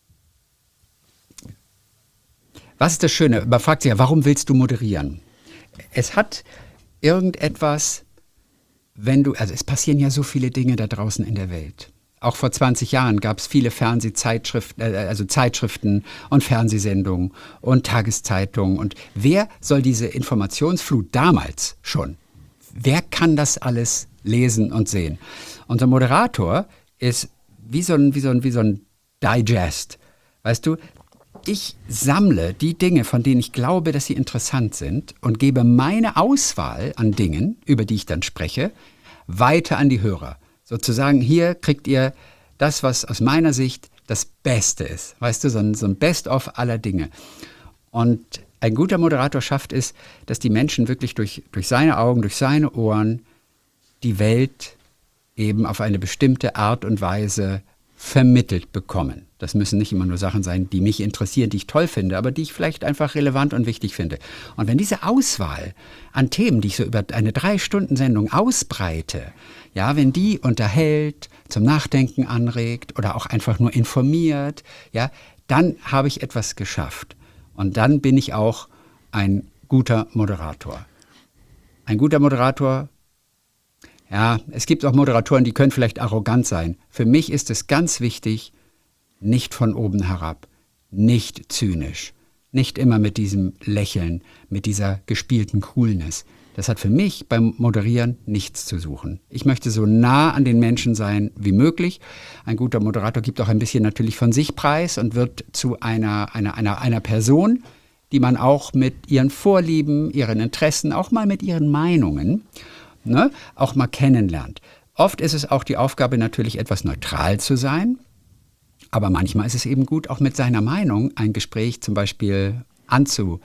S2: Was ist das Schöne? Man fragt sich ja, warum willst du moderieren? Es hat irgendetwas, wenn du, also es passieren ja so viele Dinge da draußen in der Welt. Auch vor zwanzig Jahren gab es viele Fernsehzeitschriften, also Zeitschriften und Fernsehsendungen und Tageszeitungen. Und wer soll diese Informationsflut damals schon? Wer kann das alles lesen und sehen? Unser Moderator ist wie so ein, wie so ein, wie so ein Digest. Weißt du, ich sammle die Dinge, von denen ich glaube, dass sie interessant sind und gebe meine Auswahl an Dingen, über die ich dann spreche, weiter an die Hörer. Sozusagen, hier kriegt ihr das, was aus meiner Sicht das Beste ist. Weißt du, so ein, so ein Best-of aller Dinge. Und ein guter Moderator schafft es, dass die Menschen wirklich durch, durch seine Augen, durch seine Ohren die Welt eben auf eine bestimmte Art und Weise vermittelt bekommen. Das müssen nicht immer nur Sachen sein, die mich interessieren, die ich toll finde, aber die ich vielleicht einfach relevant und wichtig finde. Und wenn diese Auswahl an Themen, die ich so über eine Drei-Stunden-Sendung ausbreite, ja, wenn die unterhält, zum Nachdenken anregt oder auch einfach nur informiert, ja, dann habe ich etwas geschafft. Und dann bin ich auch ein guter Moderator. Ein guter Moderator, ja, es gibt auch Moderatoren, die können vielleicht arrogant sein. Für mich ist es ganz wichtig, nicht von oben herab, nicht zynisch, nicht immer mit diesem Lächeln, mit dieser gespielten Coolness. Das hat für mich beim Moderieren nichts zu suchen. Ich möchte so nah an den Menschen sein wie möglich. Ein guter Moderator gibt auch ein bisschen natürlich von sich preis und wird zu einer, einer, einer, einer Person, die man auch mit ihren Vorlieben, ihren Interessen, auch mal mit ihren Meinungen, ne, auch mal kennenlernt. Oft ist es auch die Aufgabe natürlich etwas neutral zu sein, aber manchmal ist es eben gut, auch mit seiner Meinung ein Gespräch zum Beispiel anzu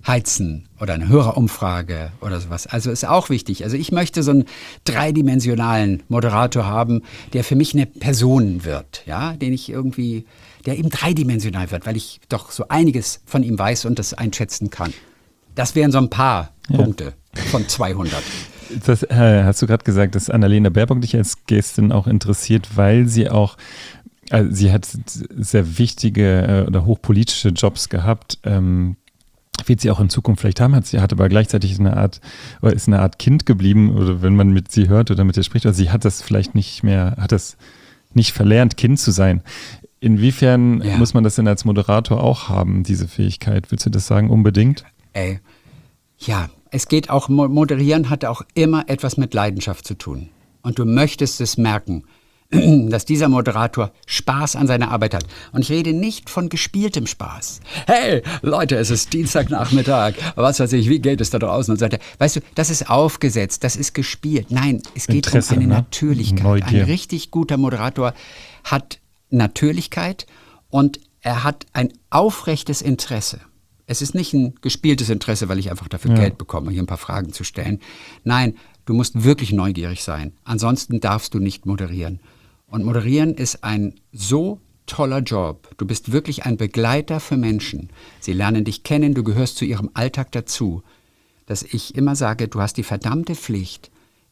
S2: heizen oder eine Hörerumfrage oder sowas. Also ist auch wichtig. Also ich möchte so einen dreidimensionalen Moderator haben, der für mich eine Person wird, ja, den ich irgendwie, der eben dreidimensional wird, weil ich doch so einiges von ihm weiß und das einschätzen kann. Das wären so ein paar ja. Punkte von zweihundert.
S1: Das äh, hast du gerade gesagt, dass Annalena Baerbock dich als Gästin auch interessiert, weil sie auch, also sie hat sehr wichtige äh, oder hochpolitische Jobs gehabt, ähm, wird sie auch in Zukunft vielleicht haben, hat sie hat aber gleichzeitig eine Art, oder ist eine Art Kind geblieben, oder wenn man mit sie hört oder mit ihr spricht, oder sie hat das vielleicht nicht mehr, hat das nicht verlernt, Kind zu sein. Inwiefern ja. muss man das denn als Moderator auch haben, diese Fähigkeit? Willst du das sagen, unbedingt?
S2: Ey, ja, es geht auch, moderieren hat auch immer etwas mit Leidenschaft zu tun. Und du möchtest es merken, dass dieser Moderator Spaß an seiner Arbeit hat. Und ich rede nicht von gespieltem Spaß. Hey, Leute, es ist Dienstagnachmittag. Was weiß ich, wie geht es da draußen? Und so weiter. Weißt du, das ist aufgesetzt, das ist gespielt. Nein, es geht Interesse, um eine ne? Natürlichkeit. Neugier. Ein richtig guter Moderator hat Natürlichkeit und er hat ein aufrechtes Interesse. Es ist nicht ein gespieltes Interesse, weil ich einfach dafür ja. Geld bekomme, hier ein paar Fragen zu stellen. Nein, du musst wirklich neugierig sein. Ansonsten darfst du nicht moderieren. Und moderieren ist ein so toller Job. Du bist wirklich ein Begleiter für Menschen. Sie lernen dich kennen, du gehörst zu ihrem Alltag dazu. Dass ich immer sage, du hast die verdammte Pflicht,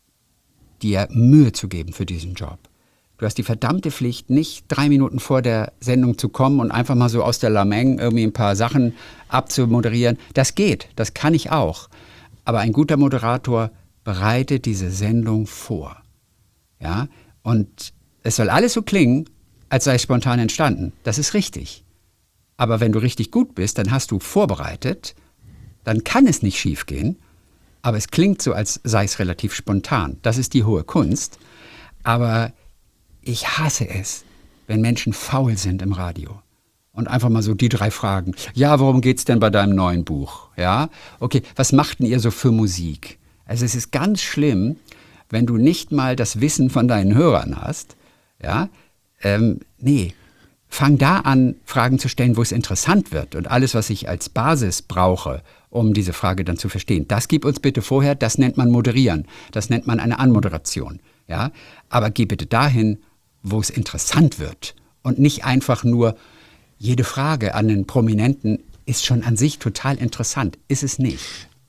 S2: dir Mühe zu geben für diesen Job. Du hast die verdammte Pflicht, nicht drei Minuten vor der Sendung zu kommen und einfach mal so aus der Lameng irgendwie ein paar Sachen abzumoderieren. Das geht, das kann ich auch. Aber ein guter Moderator bereitet diese Sendung vor. Ja? Und es soll alles so klingen, als sei es spontan entstanden. Das ist richtig. Aber wenn du richtig gut bist, dann hast du vorbereitet, dann kann es nicht schiefgehen. Aber es klingt so, als sei es relativ spontan. Das ist die hohe Kunst. Aber ich hasse es, wenn Menschen faul sind im Radio und einfach mal so die drei Fragen. Ja, worum geht's denn bei deinem neuen Buch? Ja, okay, was macht denn ihr so für Musik? Also es ist ganz schlimm, wenn du nicht mal das Wissen von deinen Hörern hast. Ja, ähm, nee, fang da an, Fragen zu stellen, wo es interessant wird. Und alles, was ich als Basis brauche, um diese Frage dann zu verstehen, das gib uns bitte vorher, das nennt man Moderieren. Das nennt man eine Anmoderation. Ja, aber geh bitte dahin, wo es interessant wird und nicht einfach nur, jede Frage an den Prominenten ist schon an sich total interessant. Ist es nicht.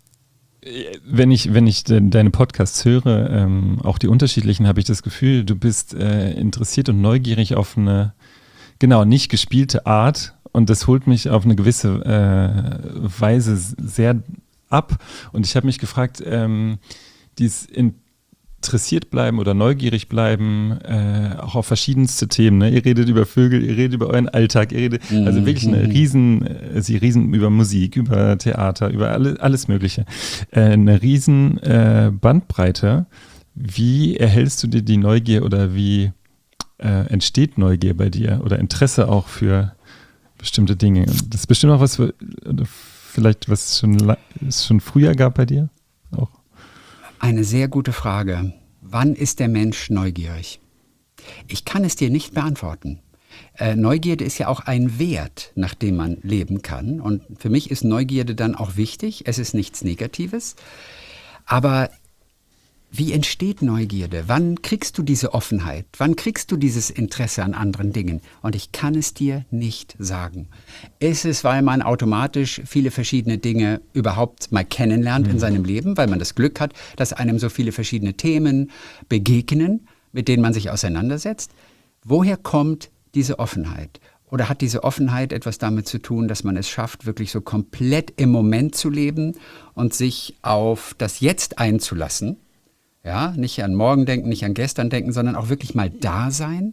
S1: Wenn ich, wenn ich de, deine Podcasts höre, ähm, auch die unterschiedlichen, habe ich das Gefühl, du bist äh, interessiert und neugierig auf eine, genau, nicht gespielte Art und das holt mich auf eine gewisse äh, Weise sehr ab und ich habe mich gefragt, ähm, dieses in interessiert bleiben oder neugierig bleiben, äh, auch auf verschiedenste Themen. Ne? Ihr redet über Vögel, ihr redet über euren Alltag, ihr redet, mhm. also wirklich eine riesen, äh, sie riesen über Musik, über Theater, über alle, alles Mögliche. Äh, eine riesen äh, Bandbreite. Wie erhältst du dir die Neugier oder wie äh, entsteht Neugier bei dir oder Interesse auch für bestimmte Dinge? Das ist bestimmt auch was, für, vielleicht was schon, es schon früher gab bei dir auch.
S2: Eine sehr gute Frage. Wann ist der Mensch neugierig? Ich kann es dir nicht beantworten. Äh, Neugierde ist ja auch ein Wert, nach dem man leben kann. Und für mich ist Neugierde dann auch wichtig. Es ist nichts Negatives. Aber wie entsteht Neugierde? Wann kriegst du diese Offenheit? Wann kriegst du dieses Interesse an anderen Dingen? Und ich kann es dir nicht sagen. Ist es, weil man automatisch viele verschiedene Dinge überhaupt mal kennenlernt in seinem Leben, weil man das Glück hat, dass einem so viele verschiedene Themen begegnen, mit denen man sich auseinandersetzt? Woher kommt diese Offenheit? Oder hat diese Offenheit etwas damit zu tun, dass man es schafft, wirklich so komplett im Moment zu leben und sich auf das Jetzt einzulassen? Ja, nicht an morgen denken, nicht an gestern denken, sondern auch wirklich mal da sein.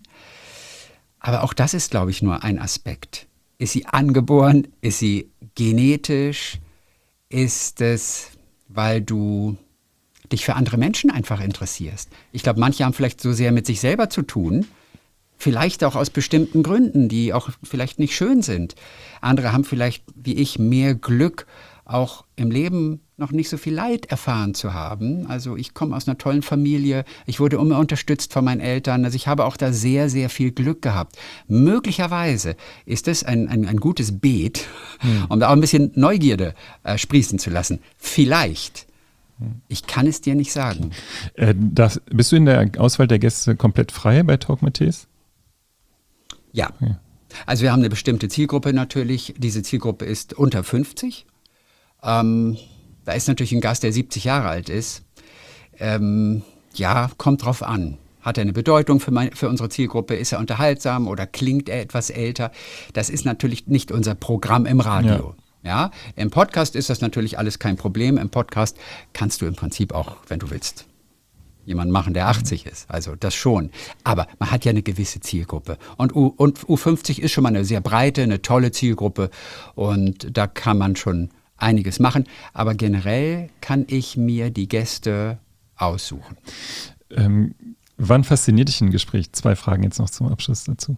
S2: Aber auch das ist, glaube ich, nur ein Aspekt. Ist sie angeboren? Ist sie genetisch? Ist es, weil du dich für andere Menschen einfach interessierst? Ich glaube, manche haben vielleicht so sehr mit sich selber zu tun, vielleicht auch aus bestimmten Gründen, die auch vielleicht nicht schön sind. Andere haben vielleicht, wie ich, mehr Glück, auch im Leben noch nicht so viel Leid erfahren zu haben. Also ich komme aus einer tollen Familie, ich wurde immer unterstützt von meinen Eltern, also ich habe auch da sehr, sehr viel Glück gehabt. Möglicherweise ist es ein, ein, ein gutes Beet, hm. um da auch ein bisschen Neugierde äh, sprießen zu lassen. Vielleicht. Ich kann es dir nicht sagen.
S1: Äh, das, bist du in der Auswahl der Gäste komplett frei bei Talk mit Tees?
S2: Ja. Okay. Also wir haben eine bestimmte Zielgruppe natürlich. Diese Zielgruppe ist unter fünfzig. Ähm, da ist natürlich ein Gast, der siebzig Jahre alt ist. Ähm, ja, kommt drauf an. Hat er eine Bedeutung für, mein, für unsere Zielgruppe? Ist er unterhaltsam oder klingt er etwas älter? Das ist natürlich nicht unser Programm im Radio. Ja. Ja, im Podcast ist das natürlich alles kein Problem. Im Podcast kannst du im Prinzip auch, wenn du willst, jemanden machen, der achtzig ist. Also das schon. Aber man hat ja eine gewisse Zielgruppe. Und, U, und U fünfzig ist schon mal eine sehr breite, eine tolle Zielgruppe. Und da kann man schon einiges machen, aber generell kann ich mir die Gäste aussuchen.
S1: Ähm, wann fasziniert dich ein Gespräch? Zwei Fragen jetzt noch zum Abschluss dazu.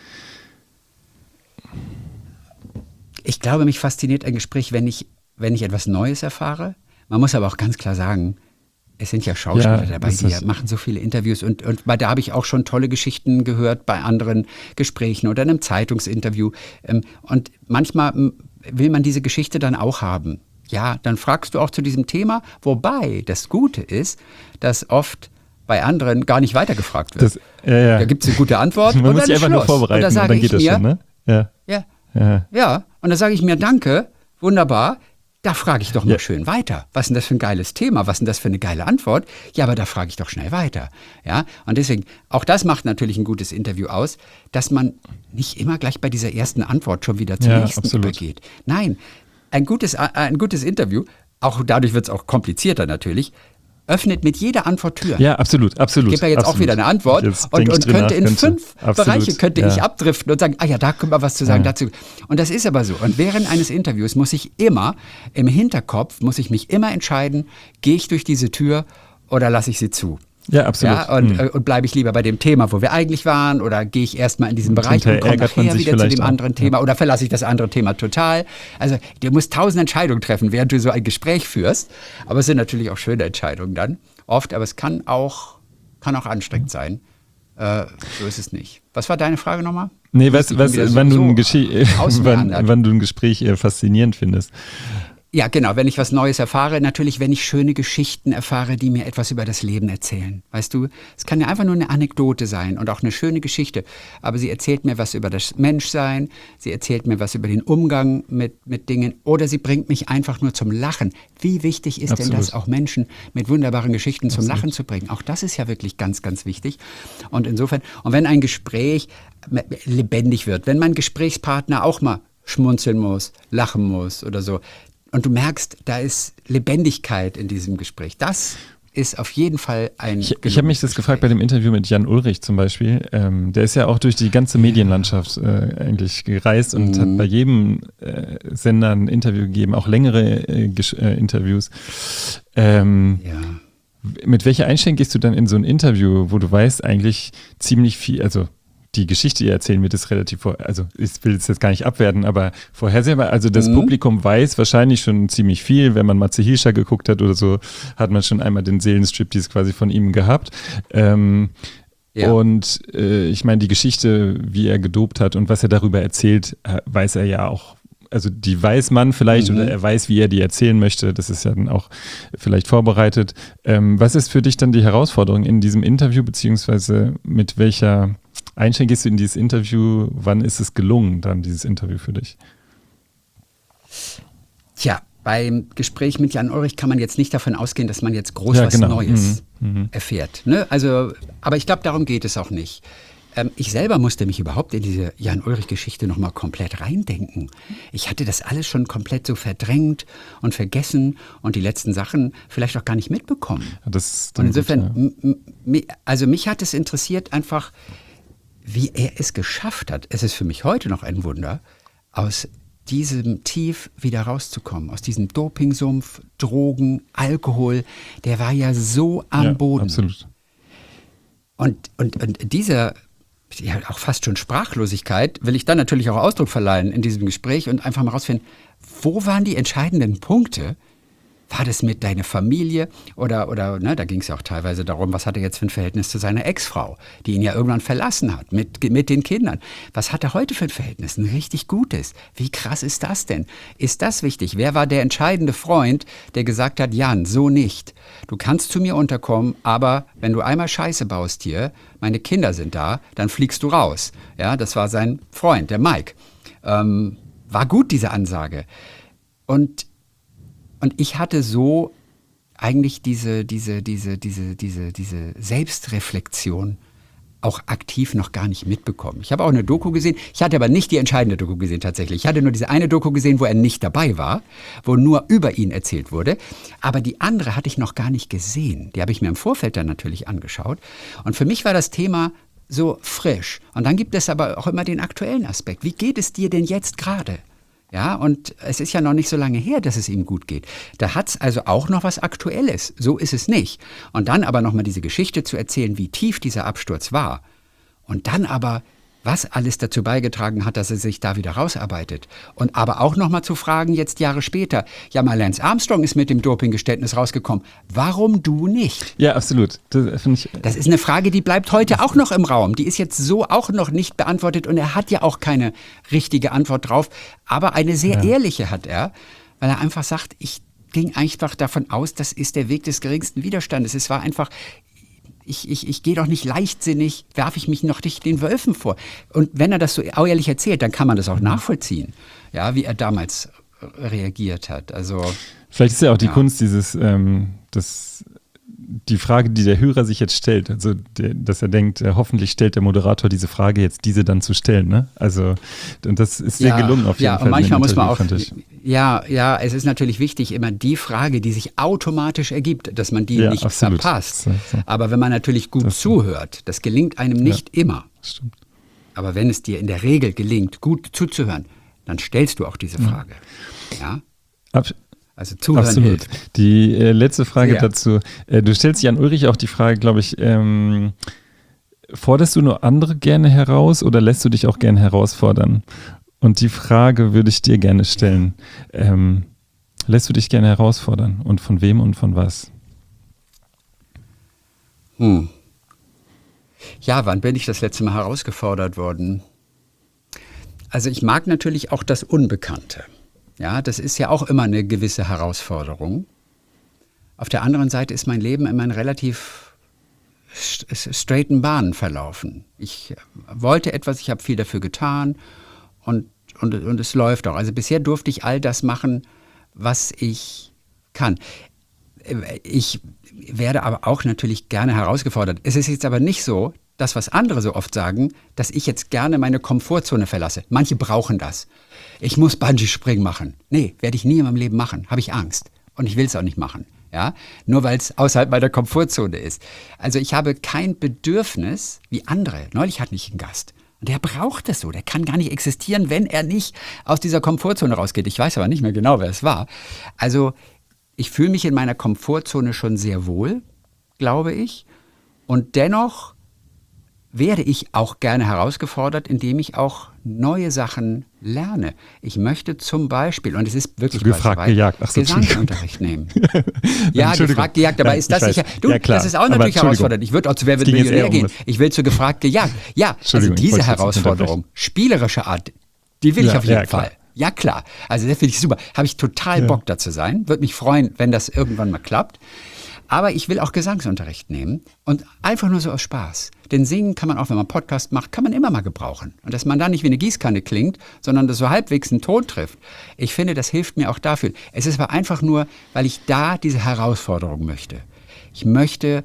S2: Ich glaube, mich fasziniert ein Gespräch, wenn ich, wenn ich etwas Neues erfahre. Man muss aber auch ganz klar sagen, es sind ja Schauspieler ja, dabei, die machen so viele Interviews und, und bei da habe ich auch schon tolle Geschichten gehört bei anderen Gesprächen oder einem Zeitungsinterview. Und manchmal will man diese Geschichte dann auch haben. Ja, dann fragst du auch zu diesem Thema, wobei das Gute ist, dass oft bei anderen gar nicht weitergefragt wird. Das, ja, ja. Da gibt es eine gute Antwort
S1: man
S2: und
S1: muss sich einfach
S2: Schluss.
S1: nur vorbereiten
S2: und, da
S1: und dann geht das
S2: mir,
S1: schon, ne? Ja.
S2: Ja, ja. ja. Und dann sage ich mir, danke, wunderbar, da frage ich doch mal ja. schön weiter. Was ist denn das für ein geiles Thema? Was ist denn das für eine geile Antwort? Ja, aber da frage ich doch schnell weiter. Ja, und deswegen, auch das macht natürlich ein gutes Interview aus, dass man nicht immer gleich bei dieser ersten Antwort schon wieder zur ja, nächsten absolut. übergeht. Nein, ein gutes, ein gutes Interview, auch dadurch wird es auch komplizierter natürlich, öffnet mit jeder Antwort Türen.
S1: Ja, absolut, absolut.
S2: Ich gebe ja jetzt
S1: absolut.
S2: auch wieder eine Antwort
S1: jetzt
S2: und, und könnte in
S1: könnte.
S2: fünf
S1: absolut.
S2: Bereiche könnte
S1: ja.
S2: ich abdriften und sagen, ah ja, da können wir was zu sagen
S1: ja.
S2: dazu. Und das ist aber so. Und während eines Interviews muss ich immer, im Hinterkopf, muss ich mich immer entscheiden, gehe ich durch diese Tür oder lasse ich sie zu?
S1: Ja, absolut.
S2: Ja, und,
S1: mhm.
S2: und bleibe ich lieber bei dem Thema, wo wir eigentlich waren, oder gehe ich erstmal in diesen
S1: und
S2: Bereich und komme nachher wieder zu dem
S1: auch.
S2: anderen Thema,
S1: ja.
S2: oder verlasse ich das andere Thema total? Also du musst tausend Entscheidungen treffen, während du so ein Gespräch führst. Aber es sind natürlich auch schöne Entscheidungen dann. Oft, aber es kann auch, kann auch anstrengend sein. Äh, so ist es nicht. Was war deine Frage nochmal?
S1: Nee, was, was, wann, so du ein wann, wann du ein Gespräch eher faszinierend findest.
S2: Ja, genau, wenn ich was Neues erfahre, natürlich, wenn ich schöne Geschichten erfahre, die mir etwas über das Leben erzählen. Weißt du, es kann ja einfach nur eine Anekdote sein und auch eine schöne Geschichte, aber sie erzählt mir was über das Menschsein, sie erzählt mir was über den Umgang mit, mit Dingen oder sie bringt mich einfach nur zum Lachen. Wie wichtig ist Absolut. denn das, auch Menschen mit wunderbaren Geschichten Absolut. zum Lachen zu bringen? Auch das ist ja wirklich ganz, ganz wichtig. Und insofern, und wenn ein Gespräch lebendig wird, wenn mein Gesprächspartner auch mal schmunzeln muss, lachen muss oder so, und du merkst, da ist Lebendigkeit in diesem Gespräch. Das ist auf jeden Fall ein
S1: Ich, ich habe mich das gefragt bei dem Interview mit Jan Ulrich zum Beispiel. Ähm, der ist ja auch durch die ganze Medienlandschaft äh, eigentlich gereist und mhm. hat bei jedem äh, Sender ein Interview gegeben, auch längere äh, Gesch- äh, Interviews. Ähm,
S2: ja.
S1: Mit welcher Einstellung gehst du dann in so ein Interview, wo du weißt eigentlich ziemlich viel, also die Geschichte, die er erzählen wird, ist relativ, vor, also ich will es jetzt gar nicht abwerten, aber vorhersehbar, also das mhm. Publikum weiß wahrscheinlich schon ziemlich viel, wenn man Matze Hilscher geguckt hat oder so, hat man schon einmal den Seelenstriptease quasi von ihm gehabt. Ähm, ja. Und äh, ich meine, die Geschichte, wie er gedopt hat und was er darüber erzählt, weiß er ja auch. Also die weiß man vielleicht mhm. oder er weiß, wie er die erzählen möchte. Das ist ja dann auch vielleicht vorbereitet. Ähm, was ist für dich dann die Herausforderung in diesem Interview, beziehungsweise mit welcher Einstellung gehst du in dieses Interview? Wann ist es gelungen, dann dieses Interview für dich?
S2: Tja, beim Gespräch mit Jan Ulrich kann man jetzt nicht davon ausgehen, dass man jetzt groß ja, was genau. Neues mhm. erfährt. Ne? Also, aber ich glaube, darum geht es auch nicht. Ähm, ich selber musste mich überhaupt in diese Jan-Ulrich-Geschichte nochmal komplett reindenken. Ich hatte das alles schon komplett so verdrängt und vergessen und die letzten Sachen vielleicht auch gar nicht mitbekommen.
S1: Ja, das
S2: und insofern,
S1: gut, ja.
S2: m- m- also mich hat es interessiert einfach, wie er es geschafft hat. Es ist für mich heute noch ein Wunder, aus diesem Tief wieder rauszukommen, aus diesem Dopingsumpf, Drogen, Alkohol, der war ja so am
S1: ja,
S2: Boden.
S1: Absolut.
S2: Und, und, und dieser, ja, auch fast schon Sprachlosigkeit, will ich dann natürlich auch Ausdruck verleihen in diesem Gespräch und einfach mal rausfinden, wo waren die entscheidenden Punkte, War das mit deiner Familie? Oder, oder ne, da ging es ja auch teilweise darum, was hat er jetzt für ein Verhältnis zu seiner Ex-Frau, die ihn ja irgendwann verlassen hat, mit, mit den Kindern. Was hat er heute für ein Verhältnis? Ein richtig gutes. Wie krass ist das denn? Ist das wichtig? Wer war der entscheidende Freund, der gesagt hat, Jan, so nicht. Du kannst zu mir unterkommen, aber wenn du einmal Scheiße baust hier, meine Kinder sind da, dann fliegst du raus. Ja, das war sein Freund, der Mike. Ähm, war gut, diese Ansage. Und Und ich hatte so eigentlich diese, diese, diese, diese, diese, diese Selbstreflexion auch aktiv noch gar nicht mitbekommen. Ich habe auch eine Doku gesehen, ich hatte aber nicht die entscheidende Doku gesehen tatsächlich. Ich hatte nur diese eine Doku gesehen, wo er nicht dabei war, wo nur über ihn erzählt wurde. Aber die andere hatte ich noch gar nicht gesehen. Die habe ich mir im Vorfeld dann natürlich angeschaut. Und für mich war das Thema so frisch. Und dann gibt es aber auch immer den aktuellen Aspekt. Wie geht es dir denn jetzt gerade? Ja, und es ist ja noch nicht so lange her, dass es ihm gut geht. Da hat es also auch noch was Aktuelles. So ist es nicht. Und dann aber nochmal diese Geschichte zu erzählen, wie tief dieser Absturz war. Und dann aber, was alles dazu beigetragen hat, dass er sich da wieder rausarbeitet. Und aber auch nochmal zu fragen, jetzt Jahre später, ja mal Lance Armstrong ist mit dem Dopinggeständnis rausgekommen. Warum du nicht?
S1: Ja, absolut. Das, finde ich,
S2: das ist eine Frage, die bleibt heute auch noch im Raum. Die ist jetzt so auch noch nicht beantwortet und er hat ja auch keine richtige Antwort drauf. Aber eine sehr ja. ehrliche hat er, weil er einfach sagt, ich ging einfach davon aus, das ist der Weg des geringsten Widerstandes. Es war einfach... Ich, ich, ich gehe doch nicht leichtsinnig, werfe ich mich noch nicht den Wölfen vor. Und wenn er das so ehrlich erzählt, dann kann man das auch nachvollziehen, ja, wie er damals reagiert hat. Also,
S1: vielleicht ist ja auch die
S2: ja.
S1: Kunst dieses, ähm, das, die Frage, die der Hörer sich jetzt stellt, also der, dass er denkt, äh, hoffentlich stellt der Moderator diese Frage jetzt, diese dann zu stellen. Ne? Also und das ist sehr
S2: ja,
S1: gelungen auf jeden
S2: ja,
S1: Fall.
S2: Und manchmal muss man auch, ja, ja, es ist natürlich wichtig, immer die Frage, die sich automatisch ergibt, dass man die ja, nicht absolut. verpasst. So, so. Aber wenn man natürlich gut das zuhört, das gelingt einem nicht ja, immer.
S1: Stimmt.
S2: Aber wenn es dir in der Regel gelingt, gut zuzuhören, dann stellst du auch diese Frage. Ja?
S1: Ab
S2: Also zuhören
S1: Absolut.
S2: Hilft.
S1: Die äh, letzte Frage
S2: Sehr.
S1: dazu. Äh, du stellst Jan Ulrich auch die Frage, glaube ich, ähm, forderst du nur andere gerne heraus oder lässt du dich auch gerne herausfordern? Und die Frage würde ich dir gerne stellen. Ähm, lässt du dich gerne herausfordern? Und von wem und von was?
S2: Hm. Ja, wann bin ich das letzte Mal herausgefordert worden? Also ich mag natürlich auch das Unbekannte. Ja, das ist ja auch immer eine gewisse Herausforderung. Auf der anderen Seite ist mein Leben immer in relativ straighten Bahnen verlaufen. Ich wollte etwas, ich habe viel dafür getan und, und, und es läuft auch. Also bisher durfte ich all das machen, was ich kann. Ich werde aber auch natürlich gerne herausgefordert. Es ist jetzt aber nicht so, das, was andere so oft sagen, dass ich jetzt gerne meine Komfortzone verlasse. Manche brauchen das. Ich muss Bungee-Springen machen. Nee, werde ich nie in meinem Leben machen. Habe ich Angst. Und ich will es auch nicht machen. Ja? Nur weil es außerhalb meiner Komfortzone ist. Also ich habe kein Bedürfnis wie andere. Neulich hatte ich einen Gast. Und der braucht es so. Der kann gar nicht existieren, wenn er nicht aus dieser Komfortzone rausgeht. Ich weiß aber nicht mehr genau, wer es war. Also ich fühle mich in meiner Komfortzone schon sehr wohl, glaube ich. Und dennoch werde ich auch gerne herausgefordert, indem ich auch neue Sachen lerne. Ich möchte zum Beispiel, und es ist wirklich
S1: gefragt gejagt, ach so,
S2: Gesangsunterricht nehmen. Ja, gefragt gejagt, aber ja, ist das sicher? Du, ja, das ist auch natürlich herausfordernd. Ich würde auch zu Wer wird Millionär gehen. Ich will zu gefragt gejagt. Ja, also diese Herausforderung, spielerische Art, die will ja, ich auf jeden ja, Fall. Ja, klar. Also das finde ich super. Habe ich total ja. Bock da zu sein. Würde mich freuen, wenn das irgendwann mal klappt. Aber ich will auch Gesangsunterricht nehmen und einfach nur so aus Spaß. Denn singen kann man auch, wenn man Podcast macht, kann man immer mal gebrauchen. Und dass man da nicht wie eine Gießkanne klingt, sondern das so halbwegs einen Ton trifft. Ich finde, das hilft mir auch dafür. Es ist aber einfach nur, weil ich da diese Herausforderung möchte. Ich möchte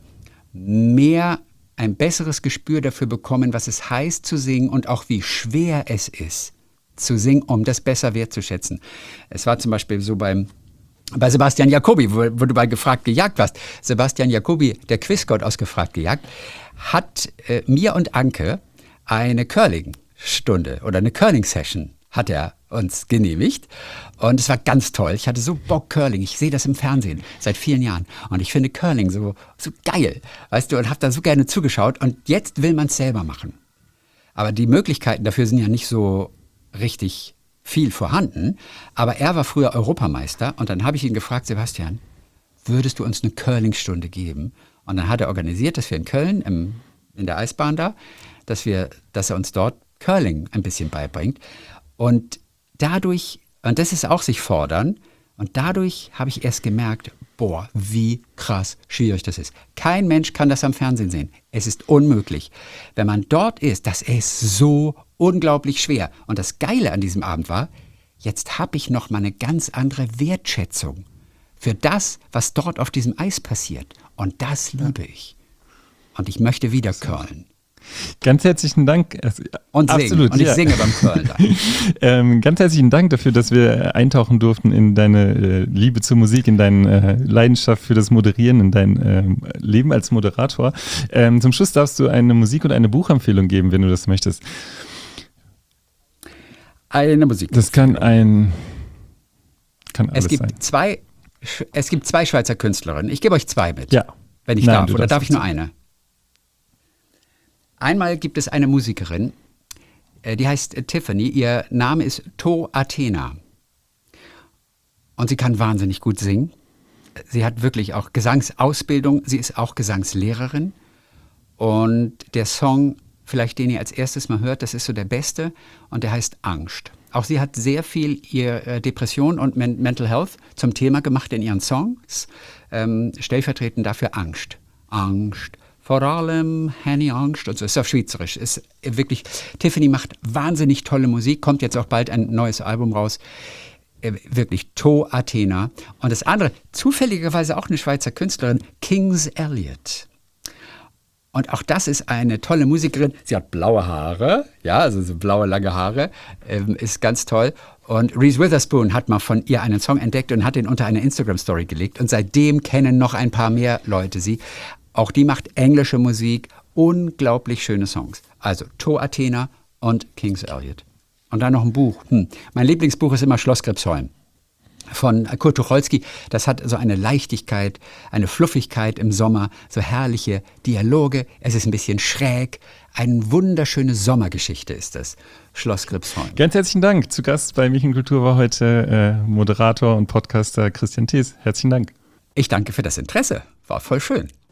S2: mehr, ein besseres Gespür dafür bekommen, was es heißt zu singen und auch wie schwer es ist, zu singen, um das besser wertzuschätzen. Es war zum Beispiel so beim Bei Sebastian Jacobi, wo, wo du bei Gefragt gejagt warst. Sebastian Jacobi, der Quizgott aus Gefragt gejagt, hat äh, mir und Anke eine Curling-Stunde oder eine Curling-Session hat er uns genehmigt. Und es war ganz toll. Ich hatte so Bock Curling. Ich sehe das im Fernsehen seit vielen Jahren. Und ich finde Curling so, so geil. Weißt du, und habe da so gerne zugeschaut. Und jetzt will man es selber machen. Aber die Möglichkeiten dafür sind ja nicht so richtig viel vorhanden, aber er war früher Europameister und dann habe ich ihn gefragt, Sebastian, würdest du uns eine Curling-Stunde geben? Und dann hat er organisiert, dass wir in Köln, im, in der Eisbahn da, dass, wir, dass er uns dort Curling ein bisschen beibringt. Und dadurch, und das ist auch sich fordern, und dadurch habe ich erst gemerkt, boah, wie krass schwierig das ist. Kein Mensch kann das am Fernsehen sehen. Es ist unmöglich. Wenn man dort ist, das ist so unglaublich schwer. Und das Geile an diesem Abend war, jetzt habe ich noch mal eine ganz andere Wertschätzung für das, was dort auf diesem Eis passiert. Und das liebe ich. Und ich möchte wieder curlen.
S1: Ganz herzlichen Dank.
S2: Und singen.
S1: Absolut,
S2: und ich
S1: ja.
S2: singe beim Curlen dann.
S1: ähm, ganz herzlichen Dank dafür, dass wir eintauchen durften in deine äh, Liebe zur Musik, in deine äh, Leidenschaft für das Moderieren, in dein äh, Leben als Moderator. Ähm, zum Schluss darfst du eine Musik- und eine Buchempfehlung geben, wenn du das möchtest.
S2: Eine Musik.
S1: Das kann ein kann alles
S2: es gibt
S1: sein.
S2: Zwei, es gibt zwei Schweizer Künstlerinnen. Ich gebe euch zwei mit,
S1: Ja.
S2: wenn ich
S1: Nein,
S2: darf.
S1: du
S2: Oder
S1: darfst
S2: darf ich nur
S1: nicht.
S2: eine? Einmal gibt es eine Musikerin, äh, die heißt äh, Tiffany. Ihr Name ist To Athena. Und sie kann wahnsinnig gut singen. Sie hat wirklich auch Gesangsausbildung. Sie ist auch Gesangslehrerin. Und der Song, vielleicht den ihr als erstes mal hört, das ist so der beste. Und der heißt Angst. Auch sie hat sehr viel ihr äh, Depression und Men- Mental Health zum Thema gemacht in ihren Songs. Ähm, stellvertretend dafür Angst. Angst. Vor allem Henny Angst und so, ist auf Schweizerisch. Ist wirklich, Tiffany macht wahnsinnig tolle Musik, kommt jetzt auch bald ein neues Album raus. Äh, wirklich, To Athena. Und das andere, zufälligerweise auch eine Schweizer Künstlerin, Kings Elliot. Und auch das ist eine tolle Musikerin. Sie hat blaue Haare, ja, also so blaue, lange Haare, ähm, ist ganz toll. Und Reese Witherspoon hat mal von ihr einen Song entdeckt und hat ihn unter eine Instagram-Story gelegt. Und seitdem kennen noch ein paar mehr Leute sie. Auch die macht englische Musik, unglaublich schöne Songs. Also To Athena und Kings Elliot. Und dann noch ein Buch. Hm. Mein Lieblingsbuch ist immer Schloss Gripsholm von Kurt Tucholsky. Das hat so eine Leichtigkeit, eine Fluffigkeit im Sommer, so herrliche Dialoge. Es ist ein bisschen schräg. Eine wunderschöne Sommergeschichte ist das. Schloss Gripsholm.
S1: Ganz herzlichen Dank. Zu Gast bei Mich in Kultur war heute äh, Moderator und Podcaster Christian Thees. Herzlichen Dank.
S2: Ich danke für das Interesse. War voll schön.